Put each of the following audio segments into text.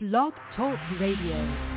Blog Talk Radio.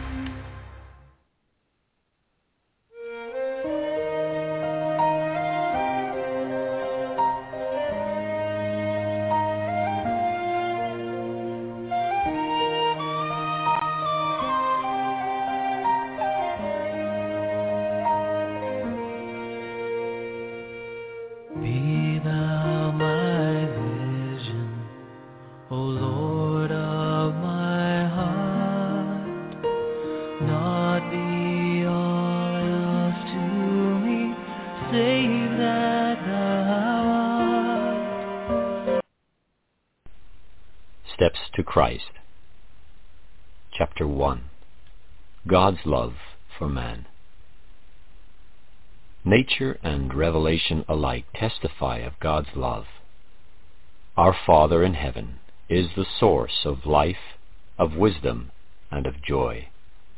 Steps to Christ. Chapter 1. God's Love for Man. Nature and revelation alike testify of God's love. Our Father in heaven is the source of life, of wisdom, and of joy.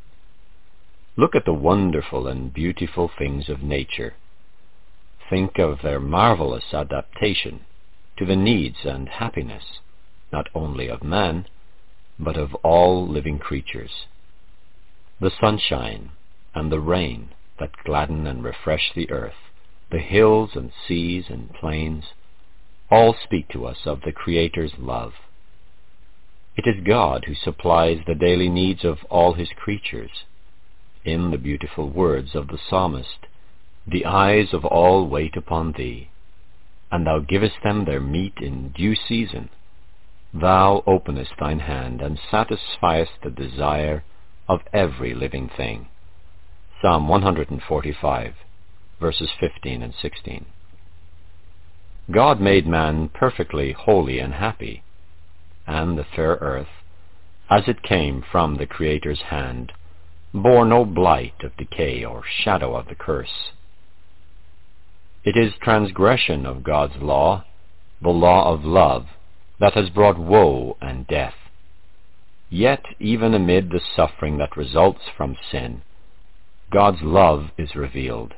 Look at the wonderful and beautiful things of nature. Think of their marvelous adaptation to the needs and happiness not only of man, but of all living creatures. The sunshine and the rain that gladden and refresh the earth, the hills and seas and plains, all speak to us of the Creator's love. It is God who supplies the daily needs of all his creatures. In the beautiful words of the psalmist, "The eyes of all wait upon thee, and thou givest them their meat in due season. Thou openest thine hand and satisfiest the desire of every living thing." Psalm 145, verses 15 and 16. God made man perfectly holy and happy, and the fair earth, as it came from the Creator's hand, bore no blight of decay or shadow of the curse. It is transgression of God's law, the law of love, that has brought woe and death. Yet, even amid the suffering that results from sin, God's love is revealed.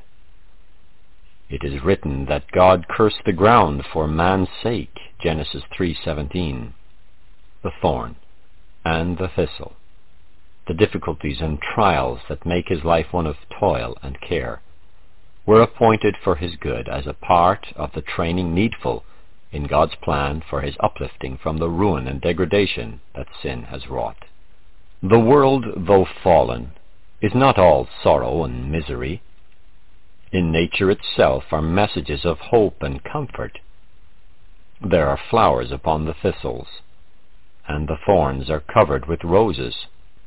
It is written that God cursed the ground for man's sake, Genesis 3:17. The thorn and the thistle, the difficulties and trials that make his life one of toil and care, were appointed for his good as a part of the training needful in God's plan for his uplifting from the ruin and degradation that sin has wrought. The world, though fallen, is not all sorrow and misery. In nature itself are messages of hope and comfort. There are flowers upon the thistles, and the thorns are covered with roses.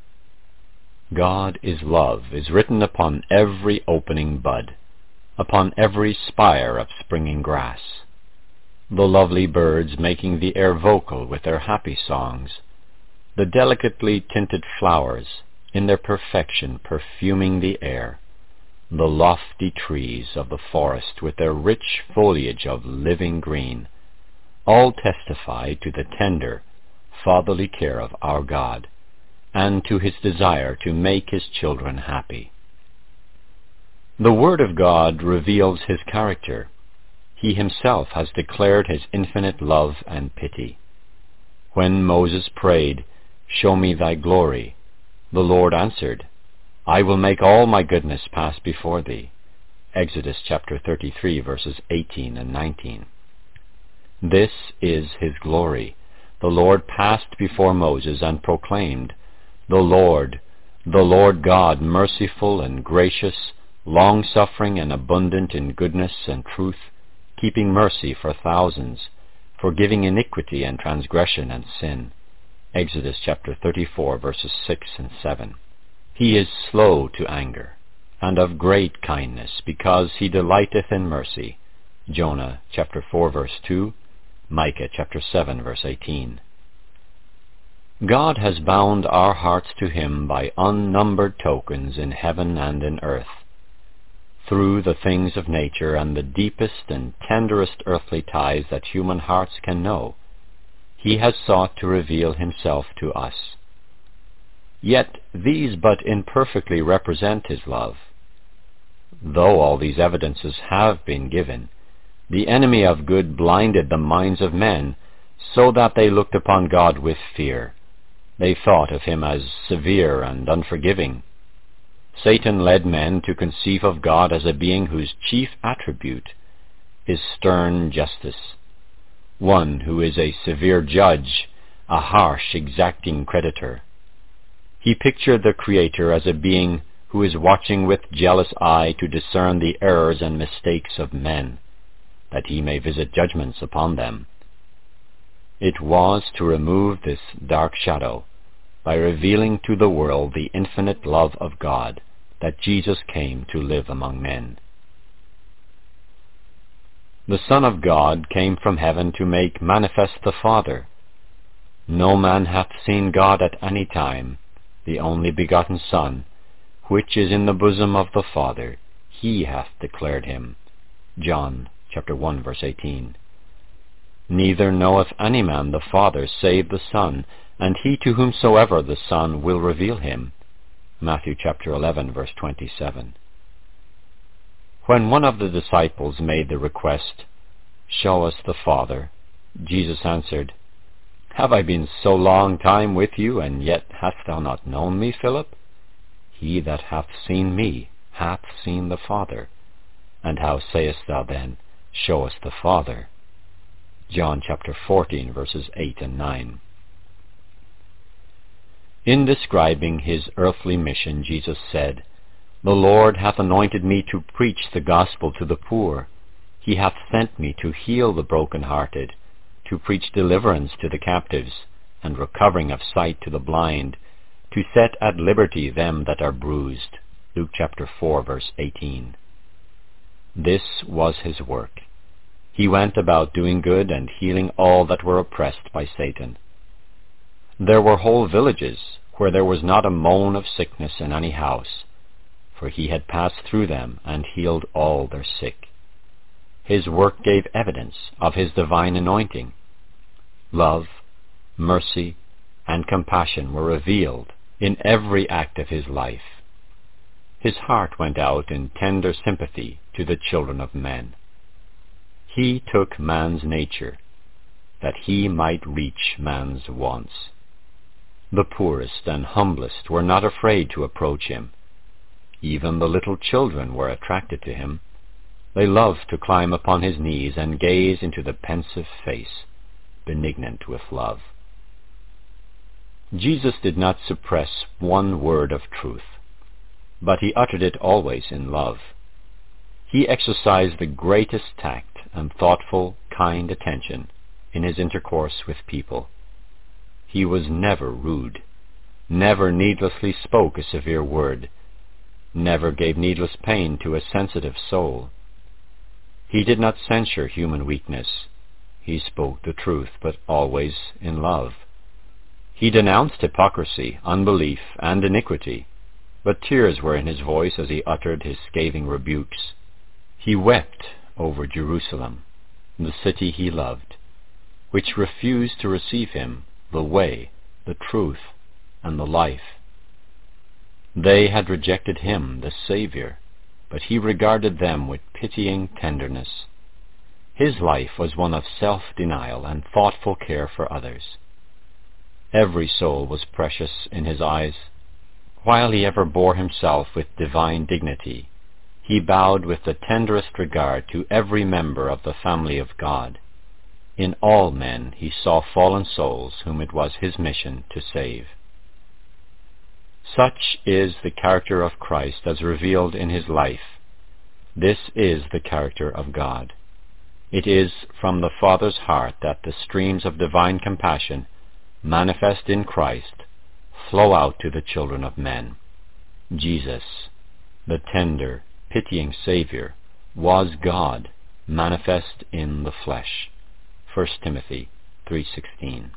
God is love is written upon every opening bud, upon every spire of springing grass. The lovely birds making the air vocal with their happy songs, the delicately tinted flowers in their perfection perfuming the air, the lofty trees of the forest with their rich foliage of living green, all testify to the tender, fatherly care of our God, and to his desire to make his children happy. The Word of God reveals his character. He himself has declared his infinite love and pity. When Moses prayed, "Show me thy glory," the Lord answered, "I will make all my goodness pass before thee." Exodus chapter 33, verses 18 and 19. This is his glory. The Lord passed before Moses and proclaimed, the Lord God, merciful and gracious, long-suffering and abundant in goodness and truth, keeping mercy for thousands, forgiving iniquity and transgression and sin." Exodus chapter 34, verses 6 and 7. He is slow to anger, and of great kindness, because he delighteth in mercy. Jonah chapter 4, verse 2, Micah chapter 7, verse 18. God has bound our hearts to him by unnumbered tokens in heaven and in earth. Through the things of nature and the deepest and tenderest earthly ties that human hearts can know, he has sought to reveal himself to us. Yet these but imperfectly represent his love. Though all these evidences have been given, the enemy of good blinded the minds of men so that they looked upon God with fear, They thought of him as severe and unforgiving. Satan led men to conceive of God as a being whose chief attribute is stern justice, one who is a severe judge, a harsh, exacting creditor. He pictured the Creator as a being who is watching with jealous eye to discern the errors and mistakes of men, that he may visit judgments upon them. It was to remove this dark shadow by revealing to the world the infinite love of God that Jesus came to live among men. The Son of God came from heaven to make manifest the Father. No man hath seen God at any time, the only begotten Son, which is in the bosom of the Father, he hath declared him. John chapter 1, verse 18. Neither knoweth any man the Father save the Son, and he to whomsoever the Son will reveal him. Matthew chapter 11, verse 27. When one of the disciples made the request, "Show us the Father," Jesus answered, "Have I been so long time with you, and yet hast thou not known me, Philip? He that hath seen me hath seen the Father. And how sayest thou then, Show us the Father?" John chapter 14, verses 8 and 9. In describing his earthly mission, Jesus said, "The Lord hath anointed me to preach the gospel to the poor. He hath sent me to heal the broken-hearted, to preach deliverance to the captives, and recovering of sight to the blind, to set at liberty them that are bruised." Luke chapter 4, verse 18. This was his work. He went about doing good and healing all that were oppressed by Satan. There were whole villages where there was not a moan of sickness in any house, for he had passed through them and healed all their sick. His work gave evidence of his divine anointing. Love, mercy, and compassion were revealed in every act of his life. His heart went out in tender sympathy to the children of men. He took man's nature, that he might reach man's wants. The poorest and humblest were not afraid to approach him. Even the little children were attracted to him. They loved to climb upon his knees and gaze into the pensive face, benignant with love. Jesus did not suppress one word of truth, but he uttered it always in love. He exercised the greatest tact and thoughtful, kind attention in his intercourse with people. He was never rude, never needlessly spoke a severe word, never gave needless pain to a sensitive soul. He did not censure human weakness. He spoke the truth, but always in love. He denounced hypocrisy, unbelief, and iniquity, but tears were in his voice as he uttered his scathing rebukes. He wept over Jerusalem, the city he loved, which refused to receive him, the way, the truth, and the life. They had rejected him, the Savior, but he regarded them with pitying tenderness. His life was one of self-denial and thoughtful care for others. Every soul was precious in his eyes. While he ever bore himself with divine dignity, he bowed with the tenderest regard to every member of the family of God. In all men he saw fallen souls whom it was his mission to save. Such is the character of Christ as revealed in his life. This is the character of God. It is from the Father's heart that the streams of divine compassion, manifest in Christ, flow out to the children of men. Jesus, the tender, pitying Savior, was God, manifest in the flesh. 1 Timothy 3:16.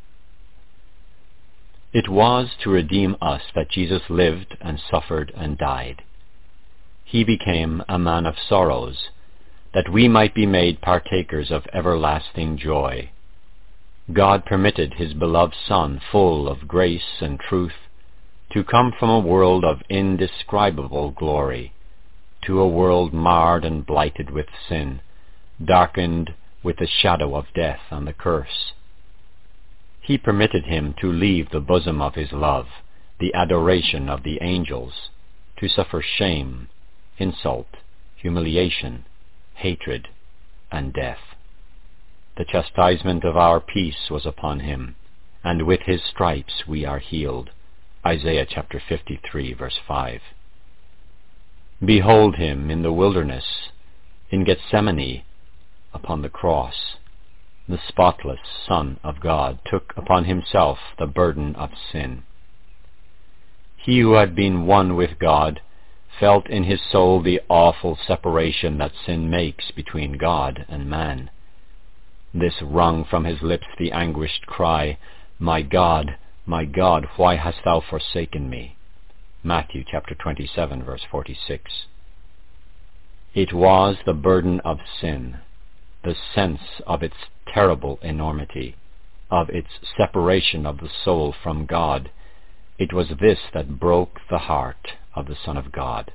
It was to redeem us that Jesus lived and suffered and died. He became a man of sorrows, that we might be made partakers of everlasting joy. God permitted his beloved Son, full of grace and truth, to come from a world of indescribable glory to a world marred and blighted with sin, darkened with the shadow of death and the curse. He permitted him to leave the bosom of his love, the adoration of the angels, to suffer shame, insult, humiliation, hatred, and death. The chastisement of our peace was upon him, and with his stripes we are healed. Isaiah chapter 53, verse 5. Behold him in the wilderness, in Gethsemane, upon the cross. The spotless Son of God took upon himself the burden of sin. He who had been one with God felt in his soul the awful separation that sin makes between God and man. This wrung from his lips the anguished cry, my God, why hast thou forsaken me?" Matthew chapter 27, verse 46. It was the burden of sin, the sense of its terrible enormity, of its separation of the soul from God. It was this that broke the heart of the Son of God.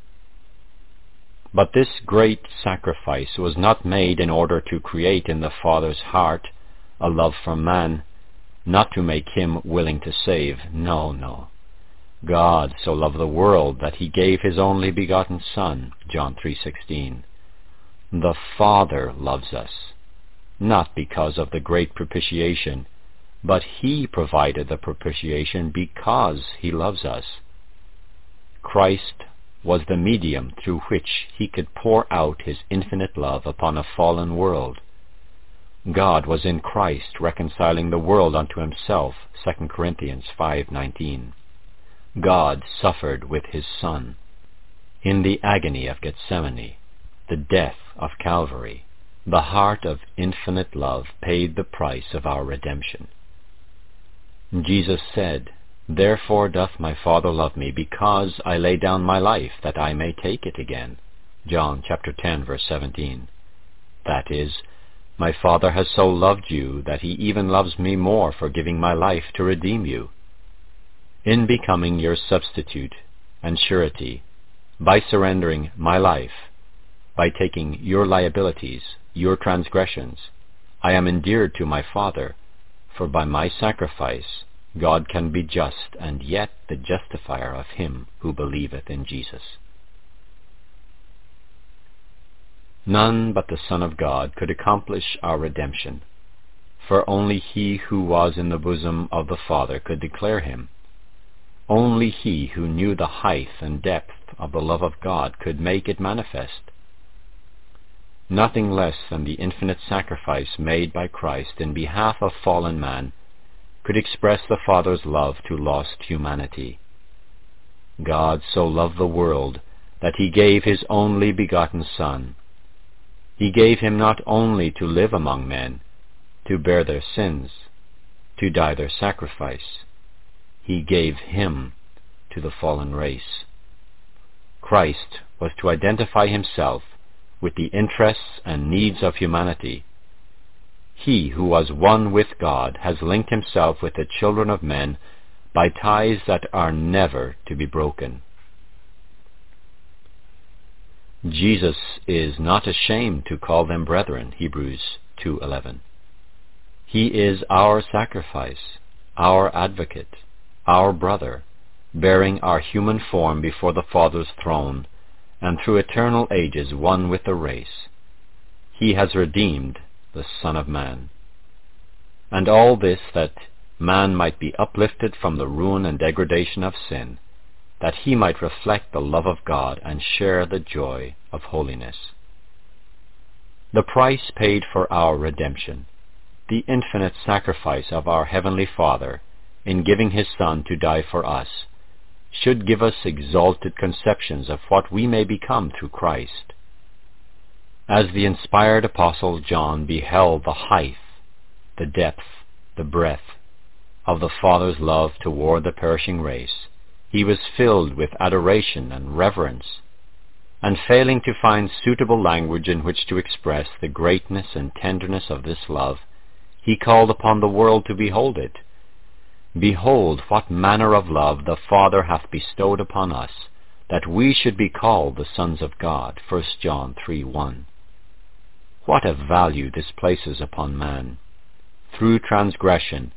But this great sacrifice was not made in order to create in the Father's heart a love for man, not to make him willing to save. No. God so loved the world that he gave his only begotten Son, John 3:16. The Father loves us, not because of the great propitiation, but he provided the propitiation because he loves us. Christ was the medium through which he could pour out his infinite love upon a fallen world. God was in Christ reconciling the world unto himself, 2 Corinthians 5:19. God suffered with his Son. In the agony of Gethsemane, the death of Calvary, the heart of infinite love paid the price of our redemption. Jesus said, "Therefore doth my Father love me, because I lay down my life, that I may take it again." John chapter 10, verse 17. That is, my Father has so loved you that he even loves me more for giving my life to redeem you. In becoming your substitute and surety, by surrendering my life, by taking your liabilities, your transgressions, I am endeared to my Father, for by my sacrifice God can be just and yet the justifier of him who believeth in Jesus. None but the Son of God could accomplish our redemption, for only he who was in the bosom of the Father could declare him. Only he who knew the height and depth of the love of God could make it manifest. Nothing less than the infinite sacrifice made by Christ in behalf of fallen man could express the Father's love to lost humanity. God so loved the world that he gave his only begotten Son. He gave him not only to live among men, to bear their sins, to die their sacrifice. He gave him to the fallen race. Christ was to identify himself with the interests and needs of humanity. He who was one with God has linked himself with the children of men by ties that are never to be broken. Jesus is not ashamed to call them brethren, Hebrews 2:11. He is our sacrifice, our advocate, our brother, bearing our human form before the Father's throne, and through eternal ages one with the race. He has redeemed the Son of Man. And all this that man might be uplifted from the ruin and degradation of sin, that he might reflect the love of God and share the joy of holiness. The price paid for our redemption, the infinite sacrifice of our Heavenly Father in giving his Son to die for us, should give us exalted conceptions of what we may become through Christ. As the inspired Apostle John beheld the height, the depth, the breadth of the Father's love toward the perishing race, he was filled with adoration and reverence, and failing to find suitable language in which to express the greatness and tenderness of this love, he called upon the world to behold it. Behold what manner of love the Father hath bestowed upon us, that we should be called the sons of God. 1 John 3:1. What a value this places upon man! Through transgression,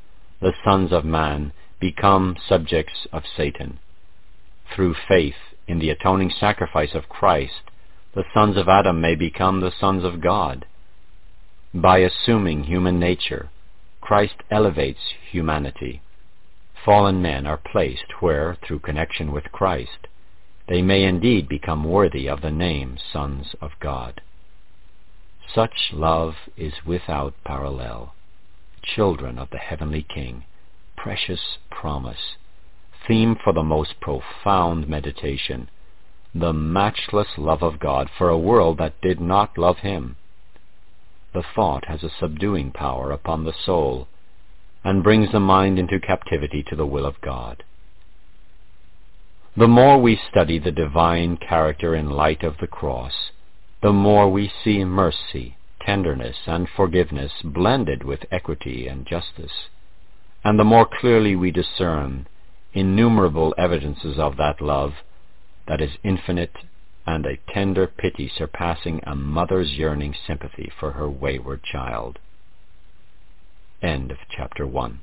the sons of man become subjects of Satan. Through faith in the atoning sacrifice of Christ, the sons of Adam may become the sons of God. By assuming human nature, Christ elevates humanity. Fallen men are placed where, through connection with Christ, they may indeed become worthy of the name sons of God. Such love is without parallel. Children of the heavenly King, precious promise, theme for the most profound meditation, the matchless love of God for a world that did not love Him. The thought has a subduing power upon the soul and brings the mind into captivity to the will of God. The more we study the divine character in light of the cross, the more we see mercy, tenderness, and forgiveness blended with equity and justice, and the more clearly we discern innumerable evidences of that love that is infinite and a tender pity surpassing a mother's yearning sympathy for her wayward child. End of chapter 1.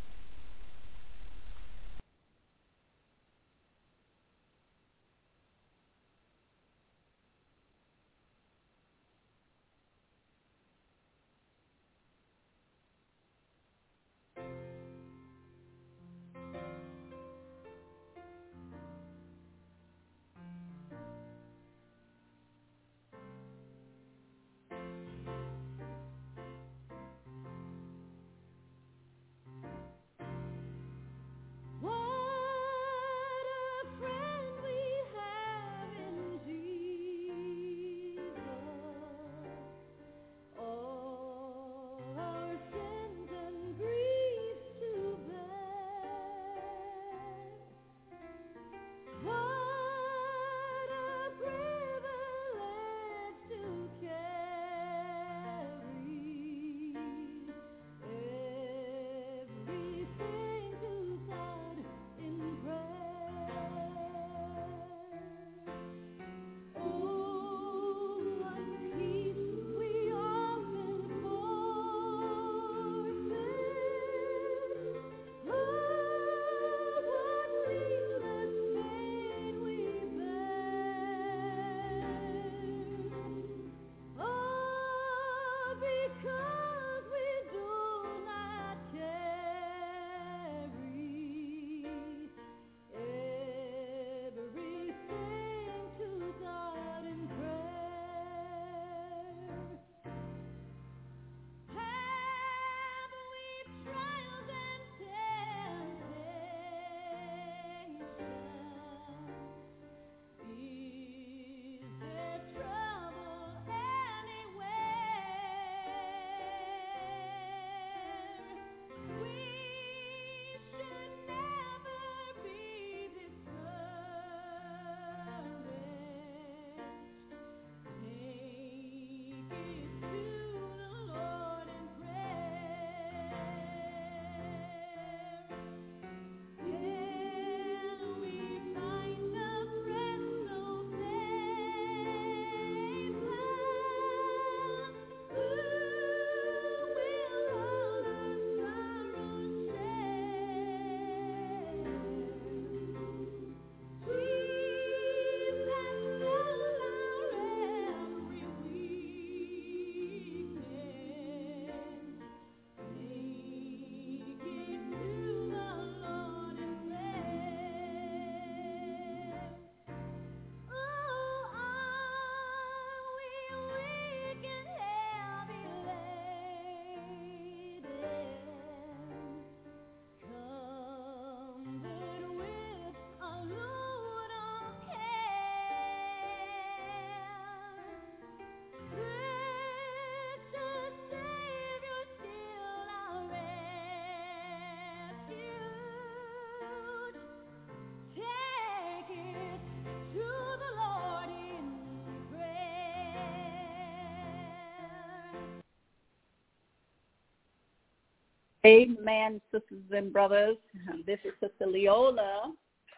Amen, sisters and brothers. This is Sister Leola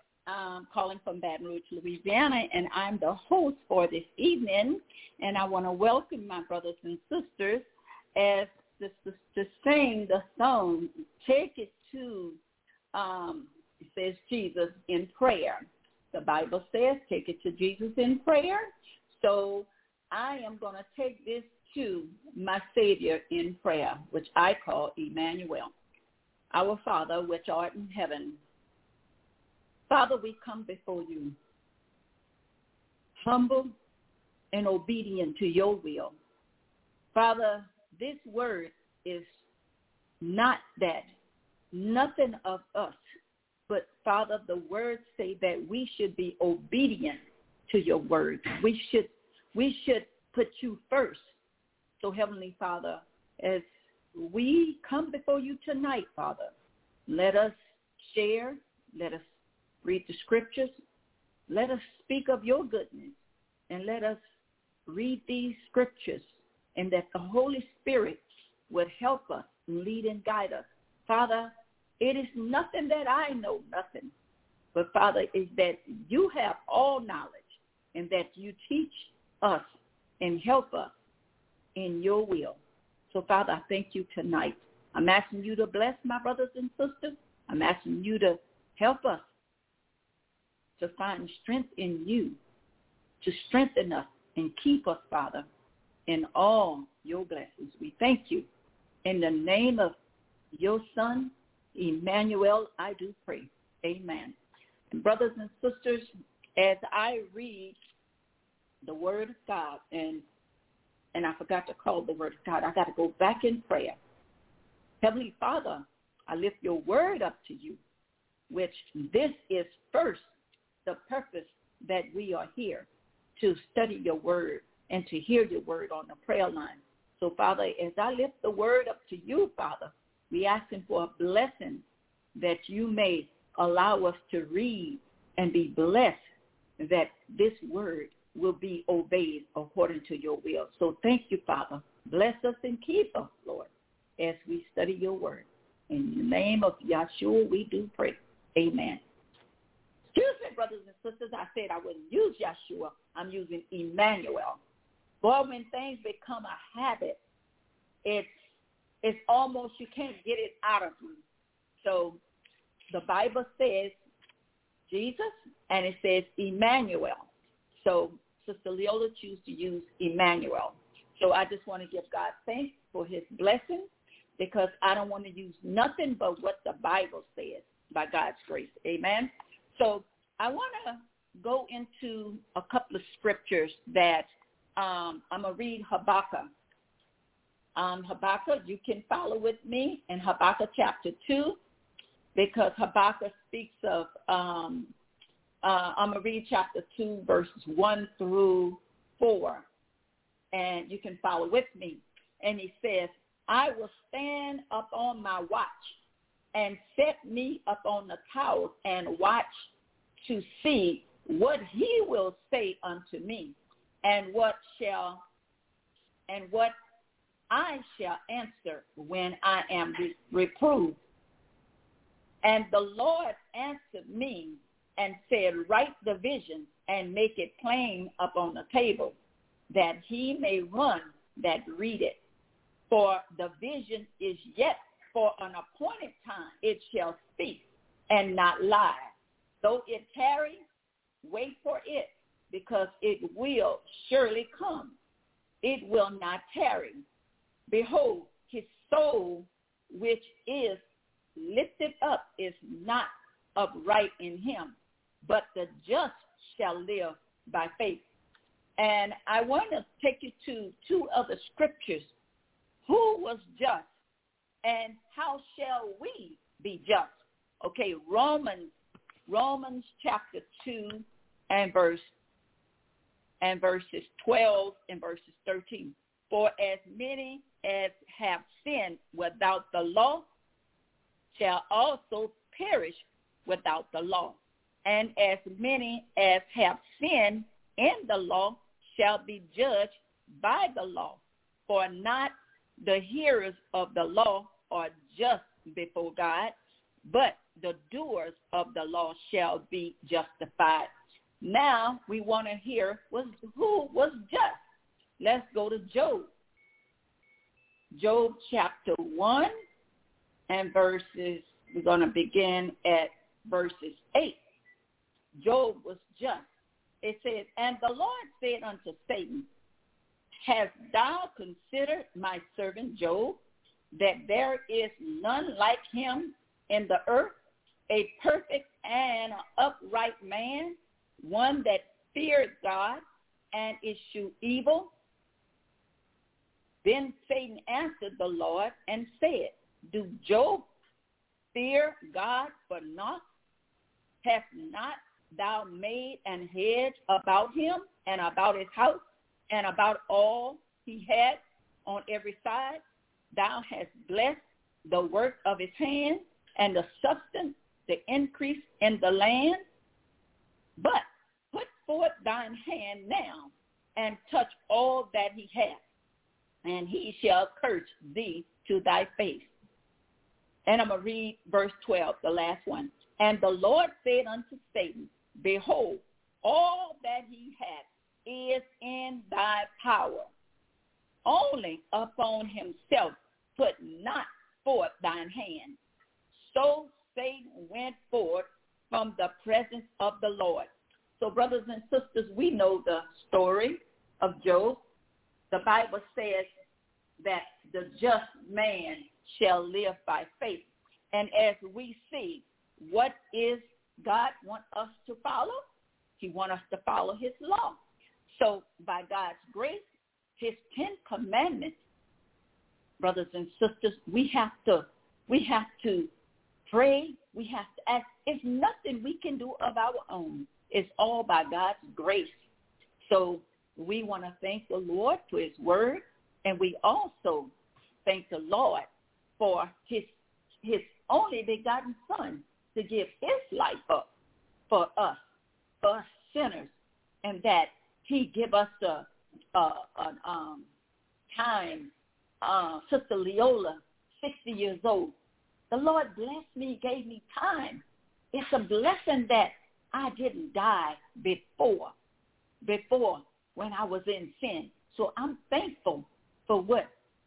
calling from Baton Rouge, Louisiana, and I'm the host for this evening. And I want to welcome my brothers and sisters as to sing the song, Take It to, it says Jesus in prayer. The Bible says take it to Jesus in prayer. So I am going to take this to my Savior in prayer, which I call Emmanuel. Our Father, which art in heaven. Father, we come before you, humble and obedient to your will. Father, this word is not that, nothing of us, but Father, the words say that we should be obedient to your word. We should put you first. So Heavenly Father, as we come before you tonight, Father, let us share, let us read the scriptures, let us speak of your goodness, and let us read these scriptures, and that the Holy Spirit would help us, lead and guide us. Father, it is nothing that I know, nothing. But Father, is that you have all knowledge and that you teach us and help us in your will. So Father, I thank you tonight. I'm asking you to bless my brothers and sisters. I'm asking you to help us to find strength in you, to strengthen us and keep us, Father, in all your blessings. We thank you. In the name of your Son, Emmanuel, I do pray. Amen. And brothers and sisters, as I read the word of God, and I forgot to call the word of God, I got to go back in prayer. Heavenly Father, I lift your word up to you, which this is first the purpose that we are here, to study your word and to hear your word on the prayer line. So, Father, as I lift the word up to you, Father, we asking for a blessing that you may allow us to read and be blessed, that this word will be obeyed according to your will. So thank you, Father. Bless us and keep us, Lord, as we study your word. In the name of Yahshua, we do pray. Amen. Excuse me, brothers and sisters. I said I wouldn't use Yahshua. I'm using Emmanuel. Boy, when things become a habit, it's almost you can't get it out of you. So the Bible says Jesus, and it says Emmanuel. So Sister Leola chose to use Emmanuel. So I just want to give God thanks for his blessing, because I don't want to use nothing but what the Bible says by God's grace. Amen. So I want to go into a couple of scriptures that I'm going to read Habakkuk. Habakkuk, you can follow with me in Habakkuk chapter 2, because Habakkuk speaks of, I'm going to read chapter 2, verses 1 through 4, and you can follow with me. And he says, I will stand up on my watch and set me up on the tower and watch to see what he will say unto me, and what I shall answer when I am reproved. And the Lord answered me and said, write the vision and make it plain upon the table, that he may run that read it. For the vision is yet for an appointed time. It shall speak and not lie. Though it tarry, wait for it, because it will surely come. It will not tarry. Behold, his soul, which is lifted up, is not upright in him, but the just shall live by faith. And I want to take you to two other scriptures. Who was just, and how shall we be just? Okay, Romans chapter 2 and verses 12 and verses 13. For as many as have sinned without the law shall also perish without the law. And as many as have sinned in the law shall be judged by the law. For not the hearers of the law are just before God, but the doers of the law shall be justified. Now we want to hear who was just. Let's go to Job. Job chapter 1 and verses We're going to begin at verses 8. Job was just. It says, and the Lord said unto Satan, hast thou considered my servant Job, that there is none like him in the earth, a perfect and upright man, one that feared God and eschewed evil? Then Satan answered the Lord and said, do Job fear God for naught? Hast not thou made an hedge about him and about his house and about all he had on every side? Thou hast blessed the work of his hand and the substance, the increase in the land. But put forth thine hand now and touch all that he hath, and he shall curse thee to thy face. And I'm going to read verse 12, the last one. And the Lord said unto Satan, behold, all that he hath is in thy power. Only upon himself put not forth thine hand. So Satan went forth from the presence of the Lord. So, brothers and sisters, we know the story of Job. The Bible says that the just man shall live by faith. And as we see, what is God want us to follow? He want us to follow his law. So by God's grace, his 10 commandments, brothers and sisters, we have to pray. We have to ask. It's nothing we can do of our own. It's all by God's grace. So we want to thank the Lord for his word, and we also thank the Lord for his only begotten Son to give his life up for us sinners, and that he give us time. Sister Leola, 60 years old. The Lord blessed me, gave me time. It's a blessing that I didn't die before when I was in sin. So I'm thankful for what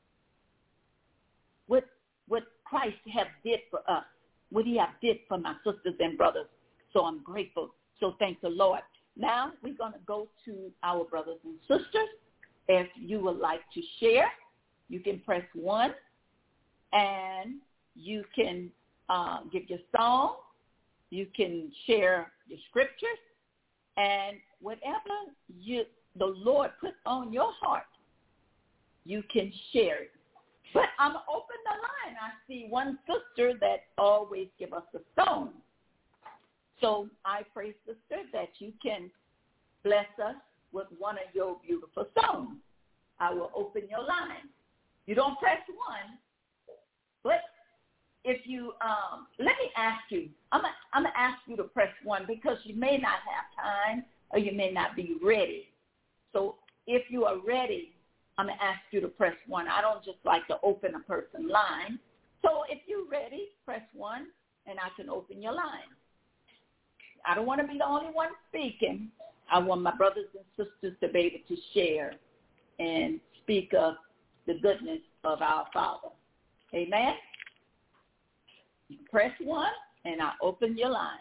Christ have did for us, what he have did for my sisters and brothers. So I'm grateful. So thank the Lord. Now we're going to go to our brothers and sisters. If you would like to share, you can press 1, and you can give your song. You can share your scriptures, and whatever the Lord put on your heart, you can share it. But I'm going to open the line. I see one sister that always give us a song. So I pray, sister, that you can bless us with one of your beautiful songs. I will open your line. You don't press 1, but if you, let me ask you, I'm going to ask you to press 1 because you may not have time or you may not be ready. So if you are ready, I'm going to ask you to press 1. I don't just like to open a person's line. So if you're ready, press 1, and I can open your line. I don't want to be the only one speaking. I want my brothers and sisters to be able to share and speak of the goodness of our Father. Amen? Press 1, and I open your line.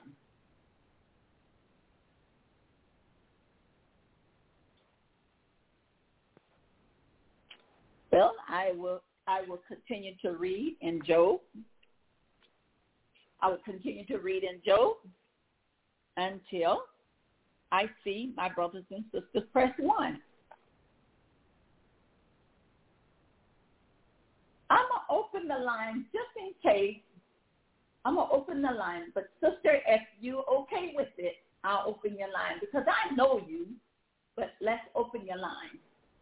Well, I will continue to read in Job. I will continue to read in Job until I see my brothers and sisters press 1. I'm going to open the line just in case. I'm going to open the line. But, sister, if you're okay with it, I'll open your line because I know you, but let's open your line.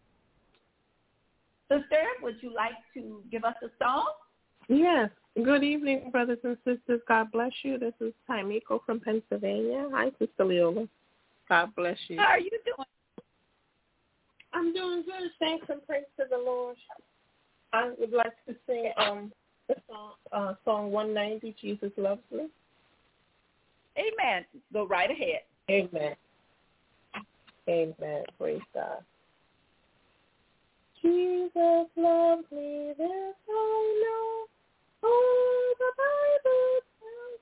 Sister, would you like to give us a song? Yes. Good evening, brothers and sisters. God bless you. This is Taimiko from Pennsylvania. Hi, Sister Leola. God bless you. How are you doing? I'm doing good. Thanks and praise to the Lord. I would like to sing the song 190, Jesus Loves Me. Amen. Go right ahead. Amen. Amen. Praise God. Jesus loves me, this I know. Oh, the Bible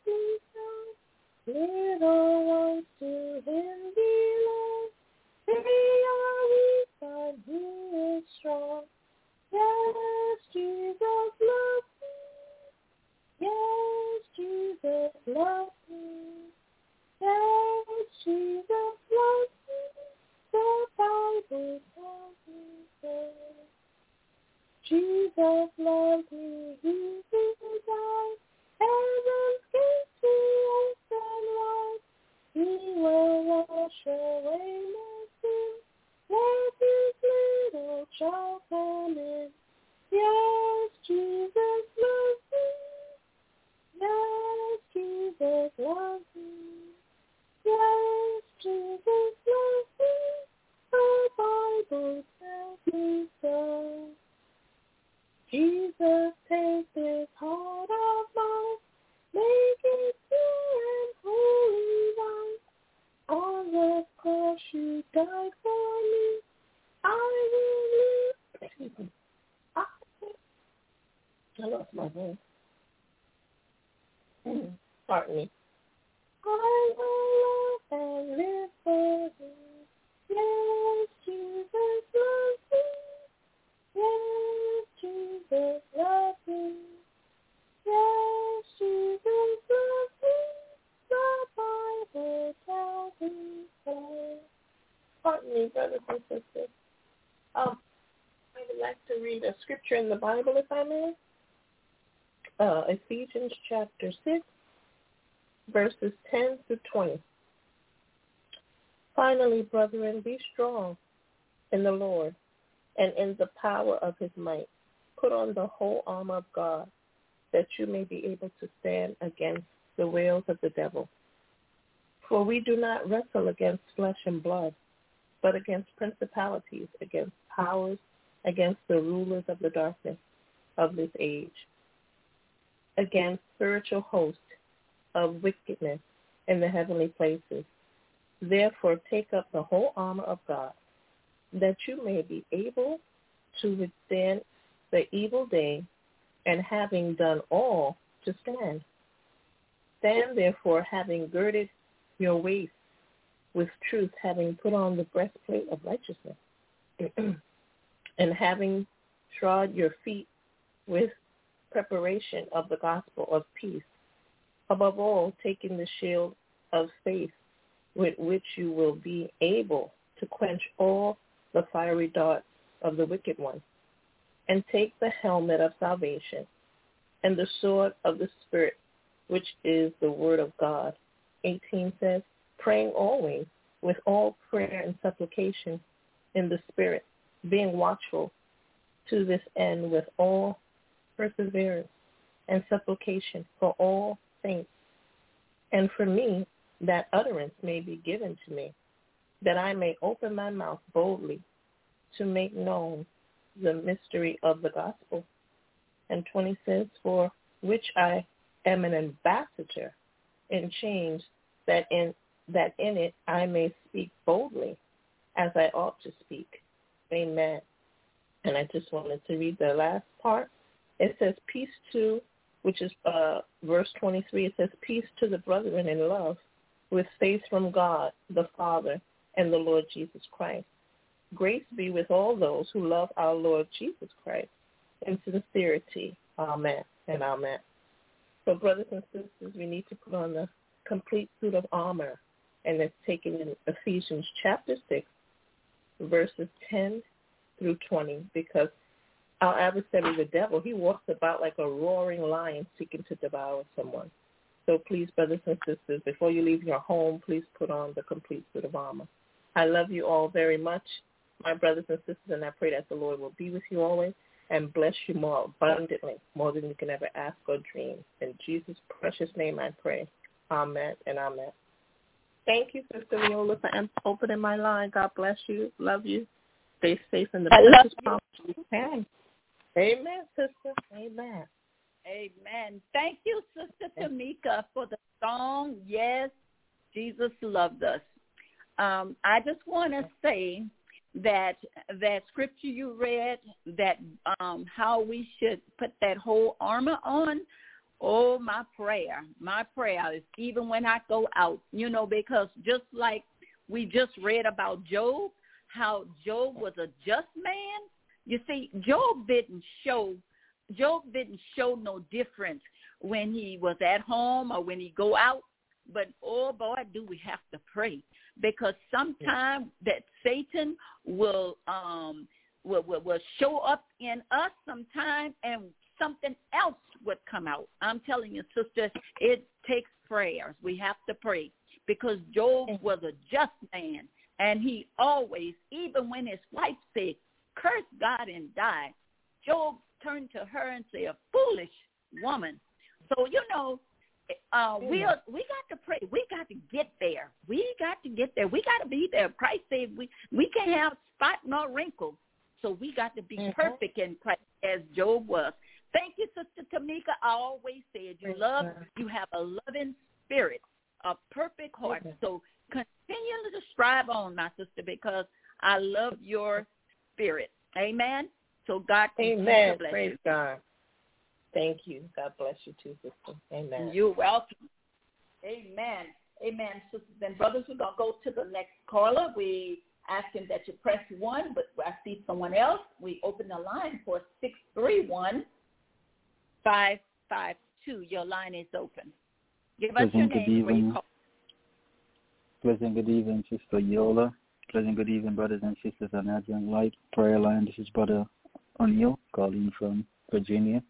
please come. Little ones to him belong. They are weak, but he is strong. Yes, Jesus loves me. Yes, Jesus loves me. Yes, Jesus loves me. The Bible tells me so. Jesus loves me. He died. Heaven's gates will open wide. He will wash away my sin. Let his little child come in. Yes, Jesus loves me. Yes, Jesus loves me. Yes, Jesus loves me. The Bible tells me so. Jesus, take this heart of mine, make it pure and holy white. On the cross you died for me. I will live. I lost my voice. Pardon me. I will love and live for you. Yes, Jesus loves me. Yes, Jesus loves me. Yes, Jesus loves me. The Bible tells me so. Pardon me, brothers and sisters. I would like to read a scripture in the Bible, if I may. Ephesians chapter 6, verses 10 to 20. Finally, brethren, be strong in the Lord and in the power of his might. Put on the whole armor of God, that you may be able to stand against the wiles of the devil. For we do not wrestle against flesh and blood, but against principalities, against powers, against the rulers of the darkness of this age, against spiritual hosts of wickedness in the heavenly places. Therefore, take up the whole armor of God, that you may be able to withstand the evil day, and having done all, to stand. Stand, therefore, having girded your waist with truth, having put on the breastplate of righteousness, and having trod your feet with preparation of the gospel of peace. Above all, taking the shield of faith, with which you will be able to quench all the fiery darts of the wicked one, and take the helmet of salvation and the sword of the Spirit, which is the word of God. 18 says, praying always with all prayer and supplication in the Spirit, being watchful to this end with all perseverance and supplication for all saints, and for me, that utterance may be given to me, that I may open my mouth boldly to make known the mystery of the gospel. And 20 says, for which I am an ambassador in chains, that in it I may speak boldly as I ought to speak. Amen. And I just wanted to read the last part. It says, peace to, which is verse 23, it says, peace to the brethren in love, with faith from God, the Father, and the Lord Jesus Christ. Grace be with all those who love our Lord Jesus Christ in sincerity. Amen and amen. So, brothers and sisters, we need to put on the complete suit of armor, and it's taken in Ephesians chapter 6, verses 10 through 20, because our adversary, the devil, he walks about like a roaring lion seeking to devour someone. So please, brothers and sisters, before you leave your home, please put on the complete suit of armor. I love you all very much, my brothers and sisters, and I pray that the Lord will be with you always and bless you more abundantly, more than you can ever ask or dream. In Jesus' precious name I pray. Amen and amen. Thank you, Sister Leola, for opening my line. God bless you. Love you. Stay safe in the precious promise you can. Amen, sister. Amen. Amen. Thank you, Sister Tamika, for the song, Yes, Jesus Loved Us. I just want to say that scripture you read, that how we should put that whole armor on, Oh, my prayer is even when I go out, because just like we just read about Job, how Job was a just man. You see, Job didn't show no difference when he was at home or when he go out. But, oh, boy, do we have to pray, because sometimes that Satan will show up in us sometime, and something else would come out. I'm telling you, sister, it takes prayers. We have to pray, because Job was a just man, and he always, even when his wife said, curse God and die, Job turned to her and said, a foolish woman. So, we got to pray. We got to get there. We got to be there. Christ said we can't have spot nor wrinkle. So we got to be perfect in Christ as Job was. Thank you, Sister Tamika. I always said you have a loving spirit, a perfect heart. So continue to strive on, my sister, because I love your spirit. Amen. So God Amen. Bless Praise you. God. Thank you. God bless you too, sister. Amen. You're welcome. Amen. Amen. Sisters and brothers, we're going to go to the next caller. We asking that you press 1, but I see someone else. We open the line for 631-552. Your line is open. Give us your name before you call. Pleasant good evening, Sister Yola. Pleasant good evening, brothers and sisters on Advent Light Prayer Line. This is Brother O'Neill calling from Virginia.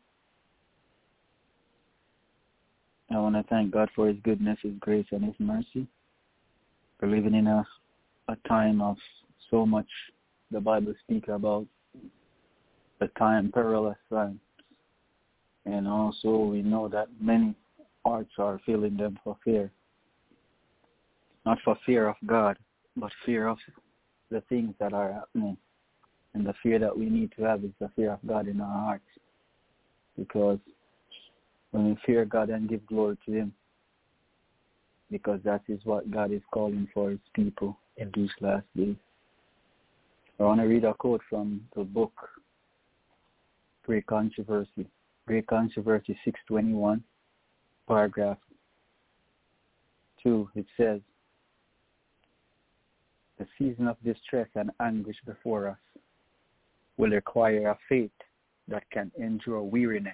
I want to thank God for his goodness, his grace, and his mercy. We're living in a time of so much the Bible speaks about the time, perilous times. And also we know that many hearts are feeling them for fear. Not for fear of God, but fear of the things that are happening. And the fear that we need to have is the fear of God in our hearts. Because when we fear God and give glory to him, because that is what God is calling for his people in these last days. I want to read a quote from the book Great Controversy 621, paragraph 2. It says, the season of distress and anguish before us will require a faith that can endure weariness,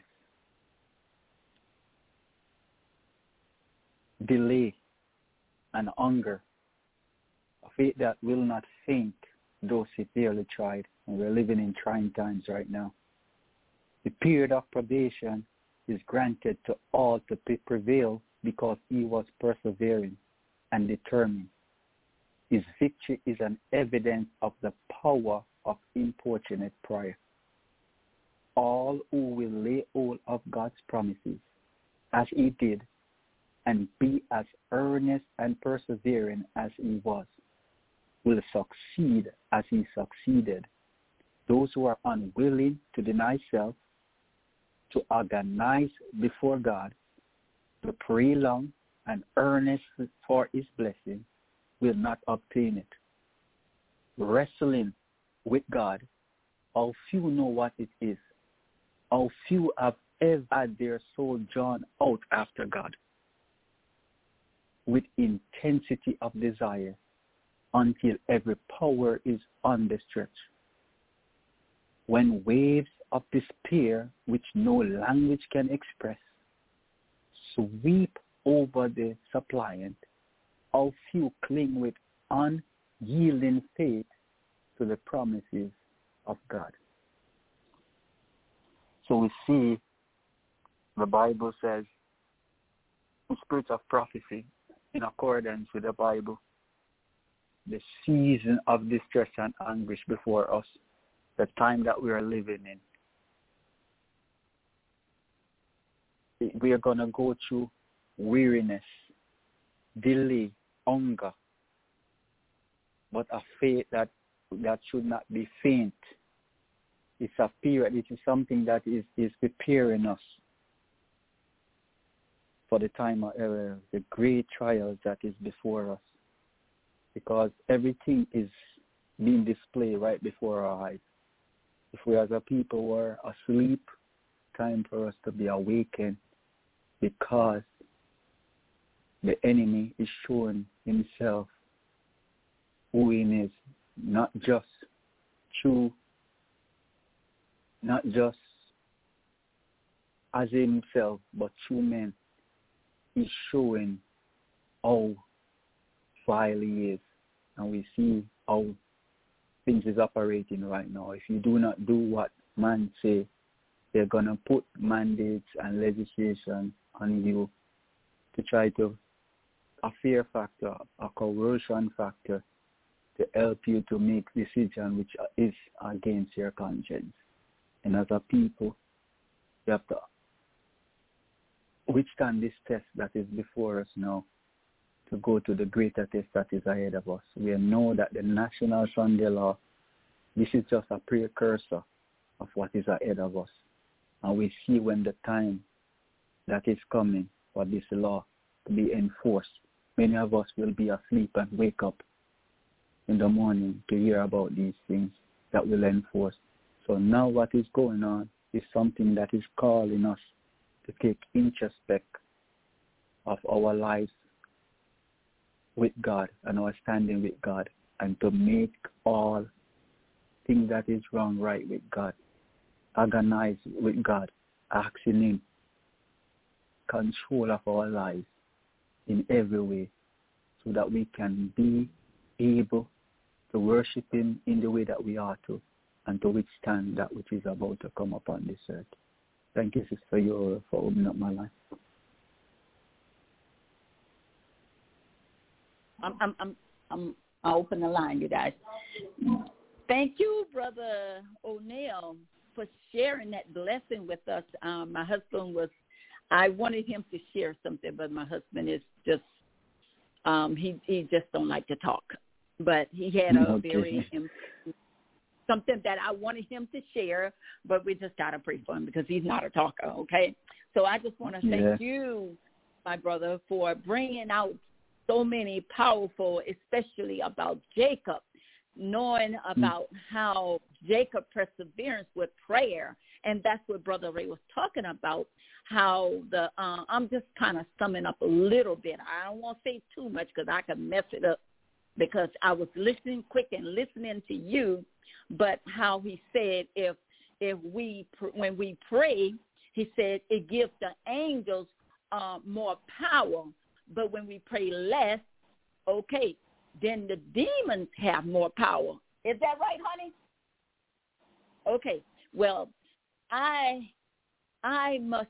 delay, and hunger, a faith that will not faint though severely tried. And we're living in trying times right now. The period of probation is granted to all to prevail because he was persevering and determined. His victory is an evidence of the power of importunate prayer. All who will lay hold of God's promises, as he did, and be as earnest and persevering as he was, will succeed as he succeeded. Those who are unwilling to deny self, to organize before God, to pray long and earnest for his blessing, will not obtain it. Wrestling with God, how few know what it is. How few have ever had their soul drawn out after God with intensity of desire until every power is on the stretch. When waves of despair, which no language can express, sweep over the suppliant, how few cling with unyielding faith to the promises of God. So we see the Bible says the spirit of prophecy in accordance with the Bible, the season of distress and anguish before us, the time that we are living in. We are going to go through weariness, delay, hunger, but a faith that should not be faint. It's a period, it is something that is preparing us for the time of the great trials that is before us, because everything is being displayed right before our eyes. If we as a people were asleep, time for us to be awakened because the enemy is showing himself who he is, not just as himself, but through men. He's showing how vile he is, and we see how things is operating right now. If you do not do what man say, they're gonna put mandates and legislation on you to try to a fear factor, a coercion factor, to help you to make decision which is against your conscience. And as a people, you have to withstand this test that is before us now to go to the greater test that is ahead of us. We know that the National Sunday Law, this is just a precursor of what is ahead of us. And we see when the time that is coming for this law to be enforced, many of us will be asleep and wake up in the morning to hear about these things that will enforce. So now what is going on is something that is calling us to take introspect of our lives with God and our standing with God, and to make all things that is wrong right with God, agonize with God, asking Him control of our lives in every way, so that we can be able to worship Him in the way that we are to, and to withstand that which is about to come upon this earth. Thank you, Sister Yora, for opening up my life. I'll open the line, you guys. Thank you, Brother O'Neill, for sharing that blessing with us. My husband I wanted him to share something, but my husband is just, he just don't like to talk. But he had a very something that I wanted him to share, but we just got to pray for him because he's not a talker, okay? So I just want to thank you, my brother, for bringing out so many powerful, especially about Jacob, knowing about how Jacob perseverance with prayer. And that's what Brother Ray was talking about, how I'm just kind of summing up a little bit. I don't want to say too much because I could mess it up, because I was listening quick and listening to you, but how he said when we pray, he said it gives the angels more power, but when we pray less, okay, then the demons have more power. Is that right, honey? Okay, well, we must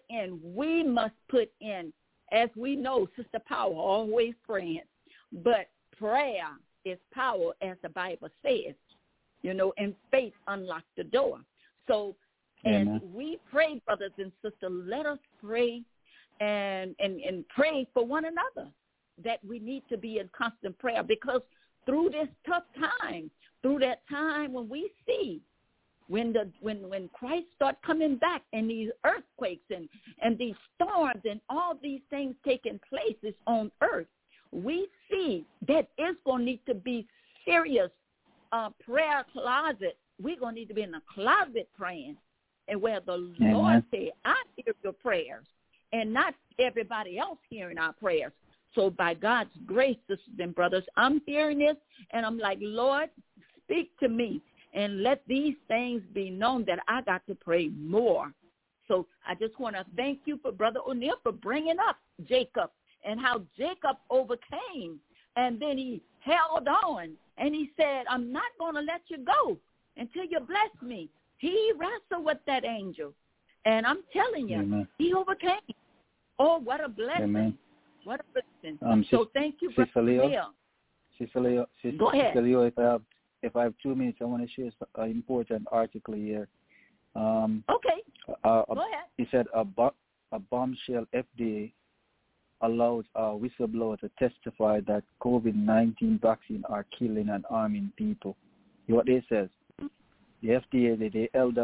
put in, as we know, Sister Power always praying, but prayer is power, as the Bible says, and faith unlocks the door. So as we pray, brothers and sisters, let us pray and pray for one another, that we need to be in constant prayer, because through this tough time, through that time when we see when Christ start coming back, and these earthquakes and these storms and all these things taking place on earth, we see that it's going to need to be serious prayer closet. We're going to need to be in a closet praying, and where the Lord said, I hear your prayers, and not everybody else hearing our prayers. So by God's grace, sisters and brothers, I'm hearing this, and I'm like, Lord, speak to me, and let these things be known that I got to pray more. So I just want to thank you for Brother O'Neill for bringing up Jacob, and how Jacob overcame, and then he held on, and he said, I'm not going to let you go until you bless me. He wrestled with that angel, and I'm telling you, he overcame. Oh, what a blessing. Amen. What a blessing. So thank you, Brother O'Neill. Sister Leo, go ahead. Sister Leo, if I have 2 minutes, I want to share an important article here. Okay. Go ahead. He said a bombshell FDA allows a whistleblower to testify that COVID-19 vaccine are killing and harming people. You know what they says? The FDA, they held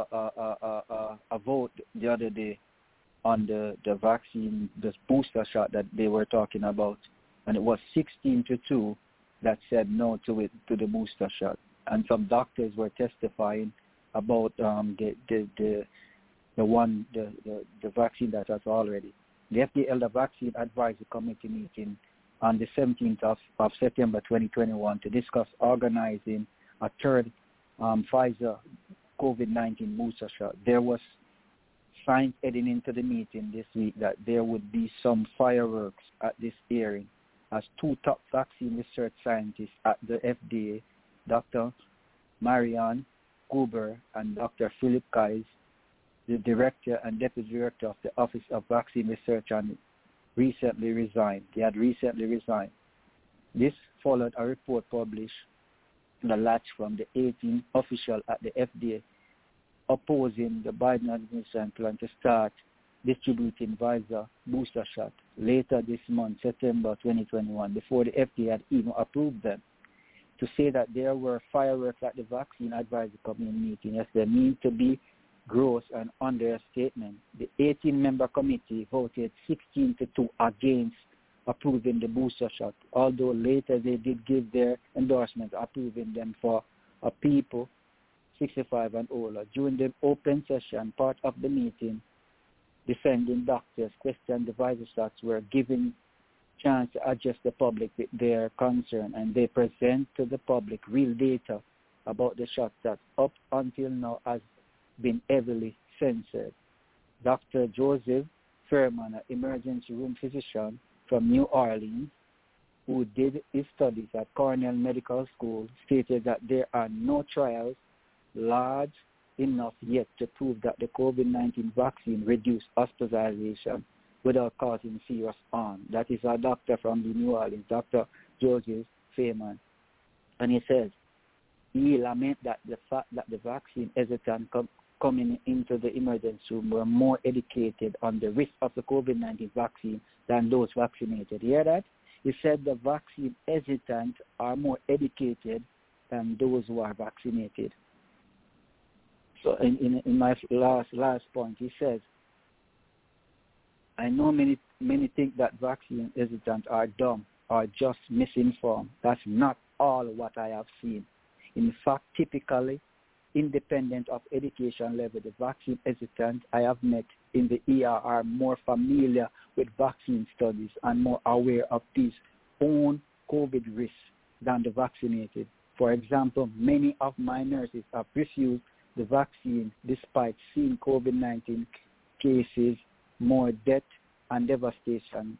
a vote the other day on the vaccine, this booster shot that they were talking about, and it was 16-2 that said no to the booster shot. And some doctors were testifying about the the vaccine that has already. The FDA held a vaccine advisory committee meeting on the 17th of September 2021 to discuss organizing a third Pfizer COVID-19 booster shot. There was signs heading into the meeting this week that there would be some fireworks at this hearing, as two top vaccine research scientists at the FDA, Dr. Marianne Gruber and Dr. Philip Kais, the director and deputy director of the Office of Vaccine Research, recently resigned. They had recently resigned. This followed a report published in the Latch from the 18 official at the FDA opposing the Biden administration plan to start distributing Pfizer booster shot later this month, September 2021, before the FDA had even approved them. To say that there were fireworks at the vaccine advisory committee meeting, yes, they mean to be gross and understatement. The 18-member committee voted 16-2 against approving the booster shot, although later they did give their endorsement approving them for people 65 and older. During the open session, part of the meeting, defending doctors questioned the Pfizer shots were given chance to address the public with their concern, and they present to the public real data about the shots that up until now has been heavily censored. Dr. Joseph Furman, an emergency room physician from New Orleans, who did his studies at Cornell Medical School, stated that there are no trials large enough yet to prove that the COVID-19 vaccine reduced hospitalization without causing serious harm. That is a doctor from the New Orleans, Dr. Joseph Furman. And he says, he laments that the fact that the vaccine hesitant coming into the emergency room were more educated on the risk of the COVID-19 vaccine than those vaccinated. You hear that? He said the vaccine hesitant are more educated than those who are vaccinated. So in my last point, he says, I know many think that vaccine hesitant are dumb or just misinformed. That's not all what I have seen. In fact, typically, independent of education level, the vaccine hesitant I have met in the ER are more familiar with vaccine studies and more aware of these own COVID risks than the vaccinated. For example, many of my nurses have refused the vaccine despite seeing COVID-19 cases, more death and devastation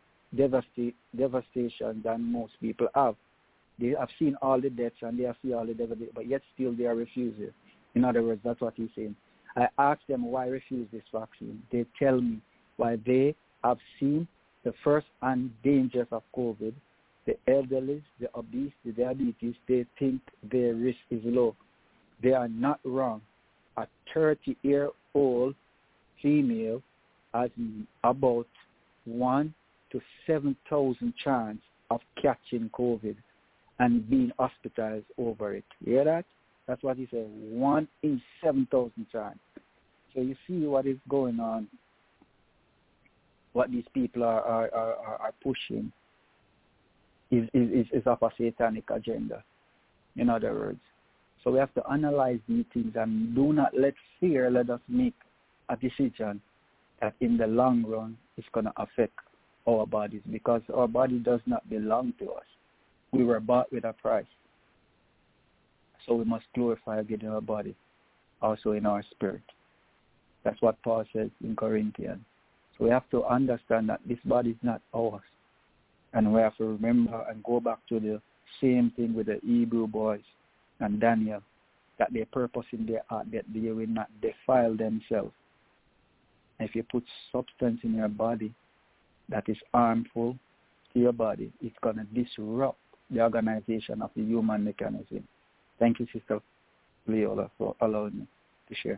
than most people have. They have seen all the deaths and they have seen all the devastation, but yet still they are refusing. In other words, that's what he's saying. I asked them why refuse this vaccine. They tell me why they have seen the first-hand dangers of COVID, the elderly, the obese, the diabetes. They think their risk is low. They are not wrong. A 30-year-old female has about 1 to 7,000 chance of catching COVID and being hospitalized over it. You hear that? That's what he said, 1 in 7,000 chance. So you see what is going on, what these people are pushing is of a satanic agenda, in other words. So we have to analyze these things and do not let fear let us make a decision that in the long run is going to affect our bodies, because our body does not belong to us. We were bought with a price. So we must glorify again in our body, also in our spirit. That's what Paul says in Corinthians. So we have to understand that this body is not ours. And we have to remember and go back to the same thing with the Hebrew boys and Daniel, that they purpose in their heart that they will not defile themselves. If you put substance in your body that is harmful to your body, it's going to disrupt the organization of the human mechanism. Thank you, Sister Leola, for allowing me to share.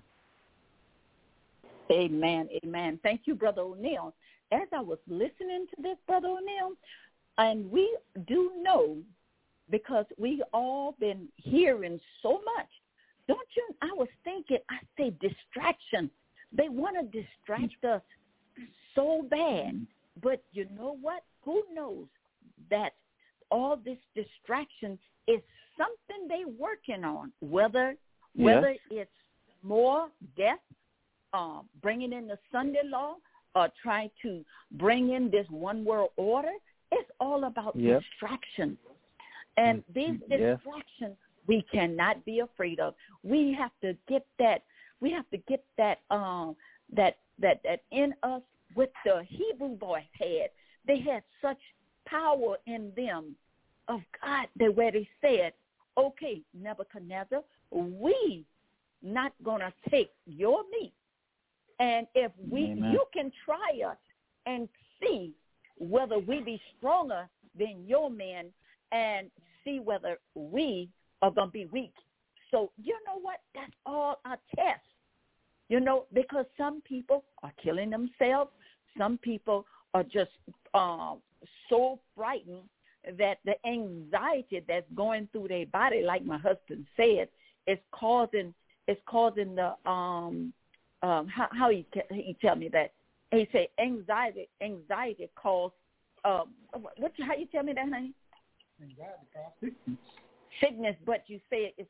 Amen, amen. Thank you, Brother O'Neill. As I was listening to this, Brother O'Neill, and we do know, because we all been hearing so much, don't you? I was thinking, I say distraction. They want to distract us so bad. But you know what? Who knows that all this distraction is something they working on, whether it's more death bringing in the Sunday law or try to bring in this one world order. It's all about distraction. And these distractions we cannot be afraid of. We have to get that. We have to get that that in us with the Hebrew boys had. They had such power in them of God that where they said, okay, Nebuchadnezzar, we not going to take your meat. And if you can try us and see whether we be stronger than your men and see whether we are going to be weak. So you know what? That's all a test. You know, because some people are killing themselves. Some people are just so frightened that the anxiety that's going through their body, like my husband said, is causing the how he tell me that. He say anxiety cause how you tell me that, honey? Anxiety causes sickness, but you say it's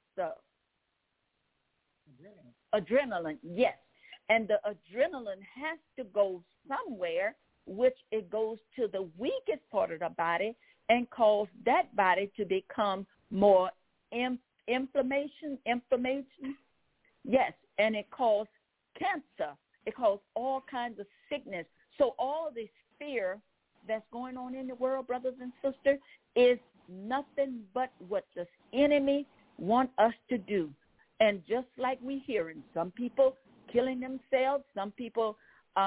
adrenaline, yes. And the adrenaline has to go somewhere, which it goes to the weakest part of the body and cause that body to become more inflammation. Yes, and it causes cancer. It causes all kinds of sickness. So all this fear that's going on in the world, brothers and sisters, is nothing but what the enemy want us to do. And just like we hearing, some people killing themselves, some people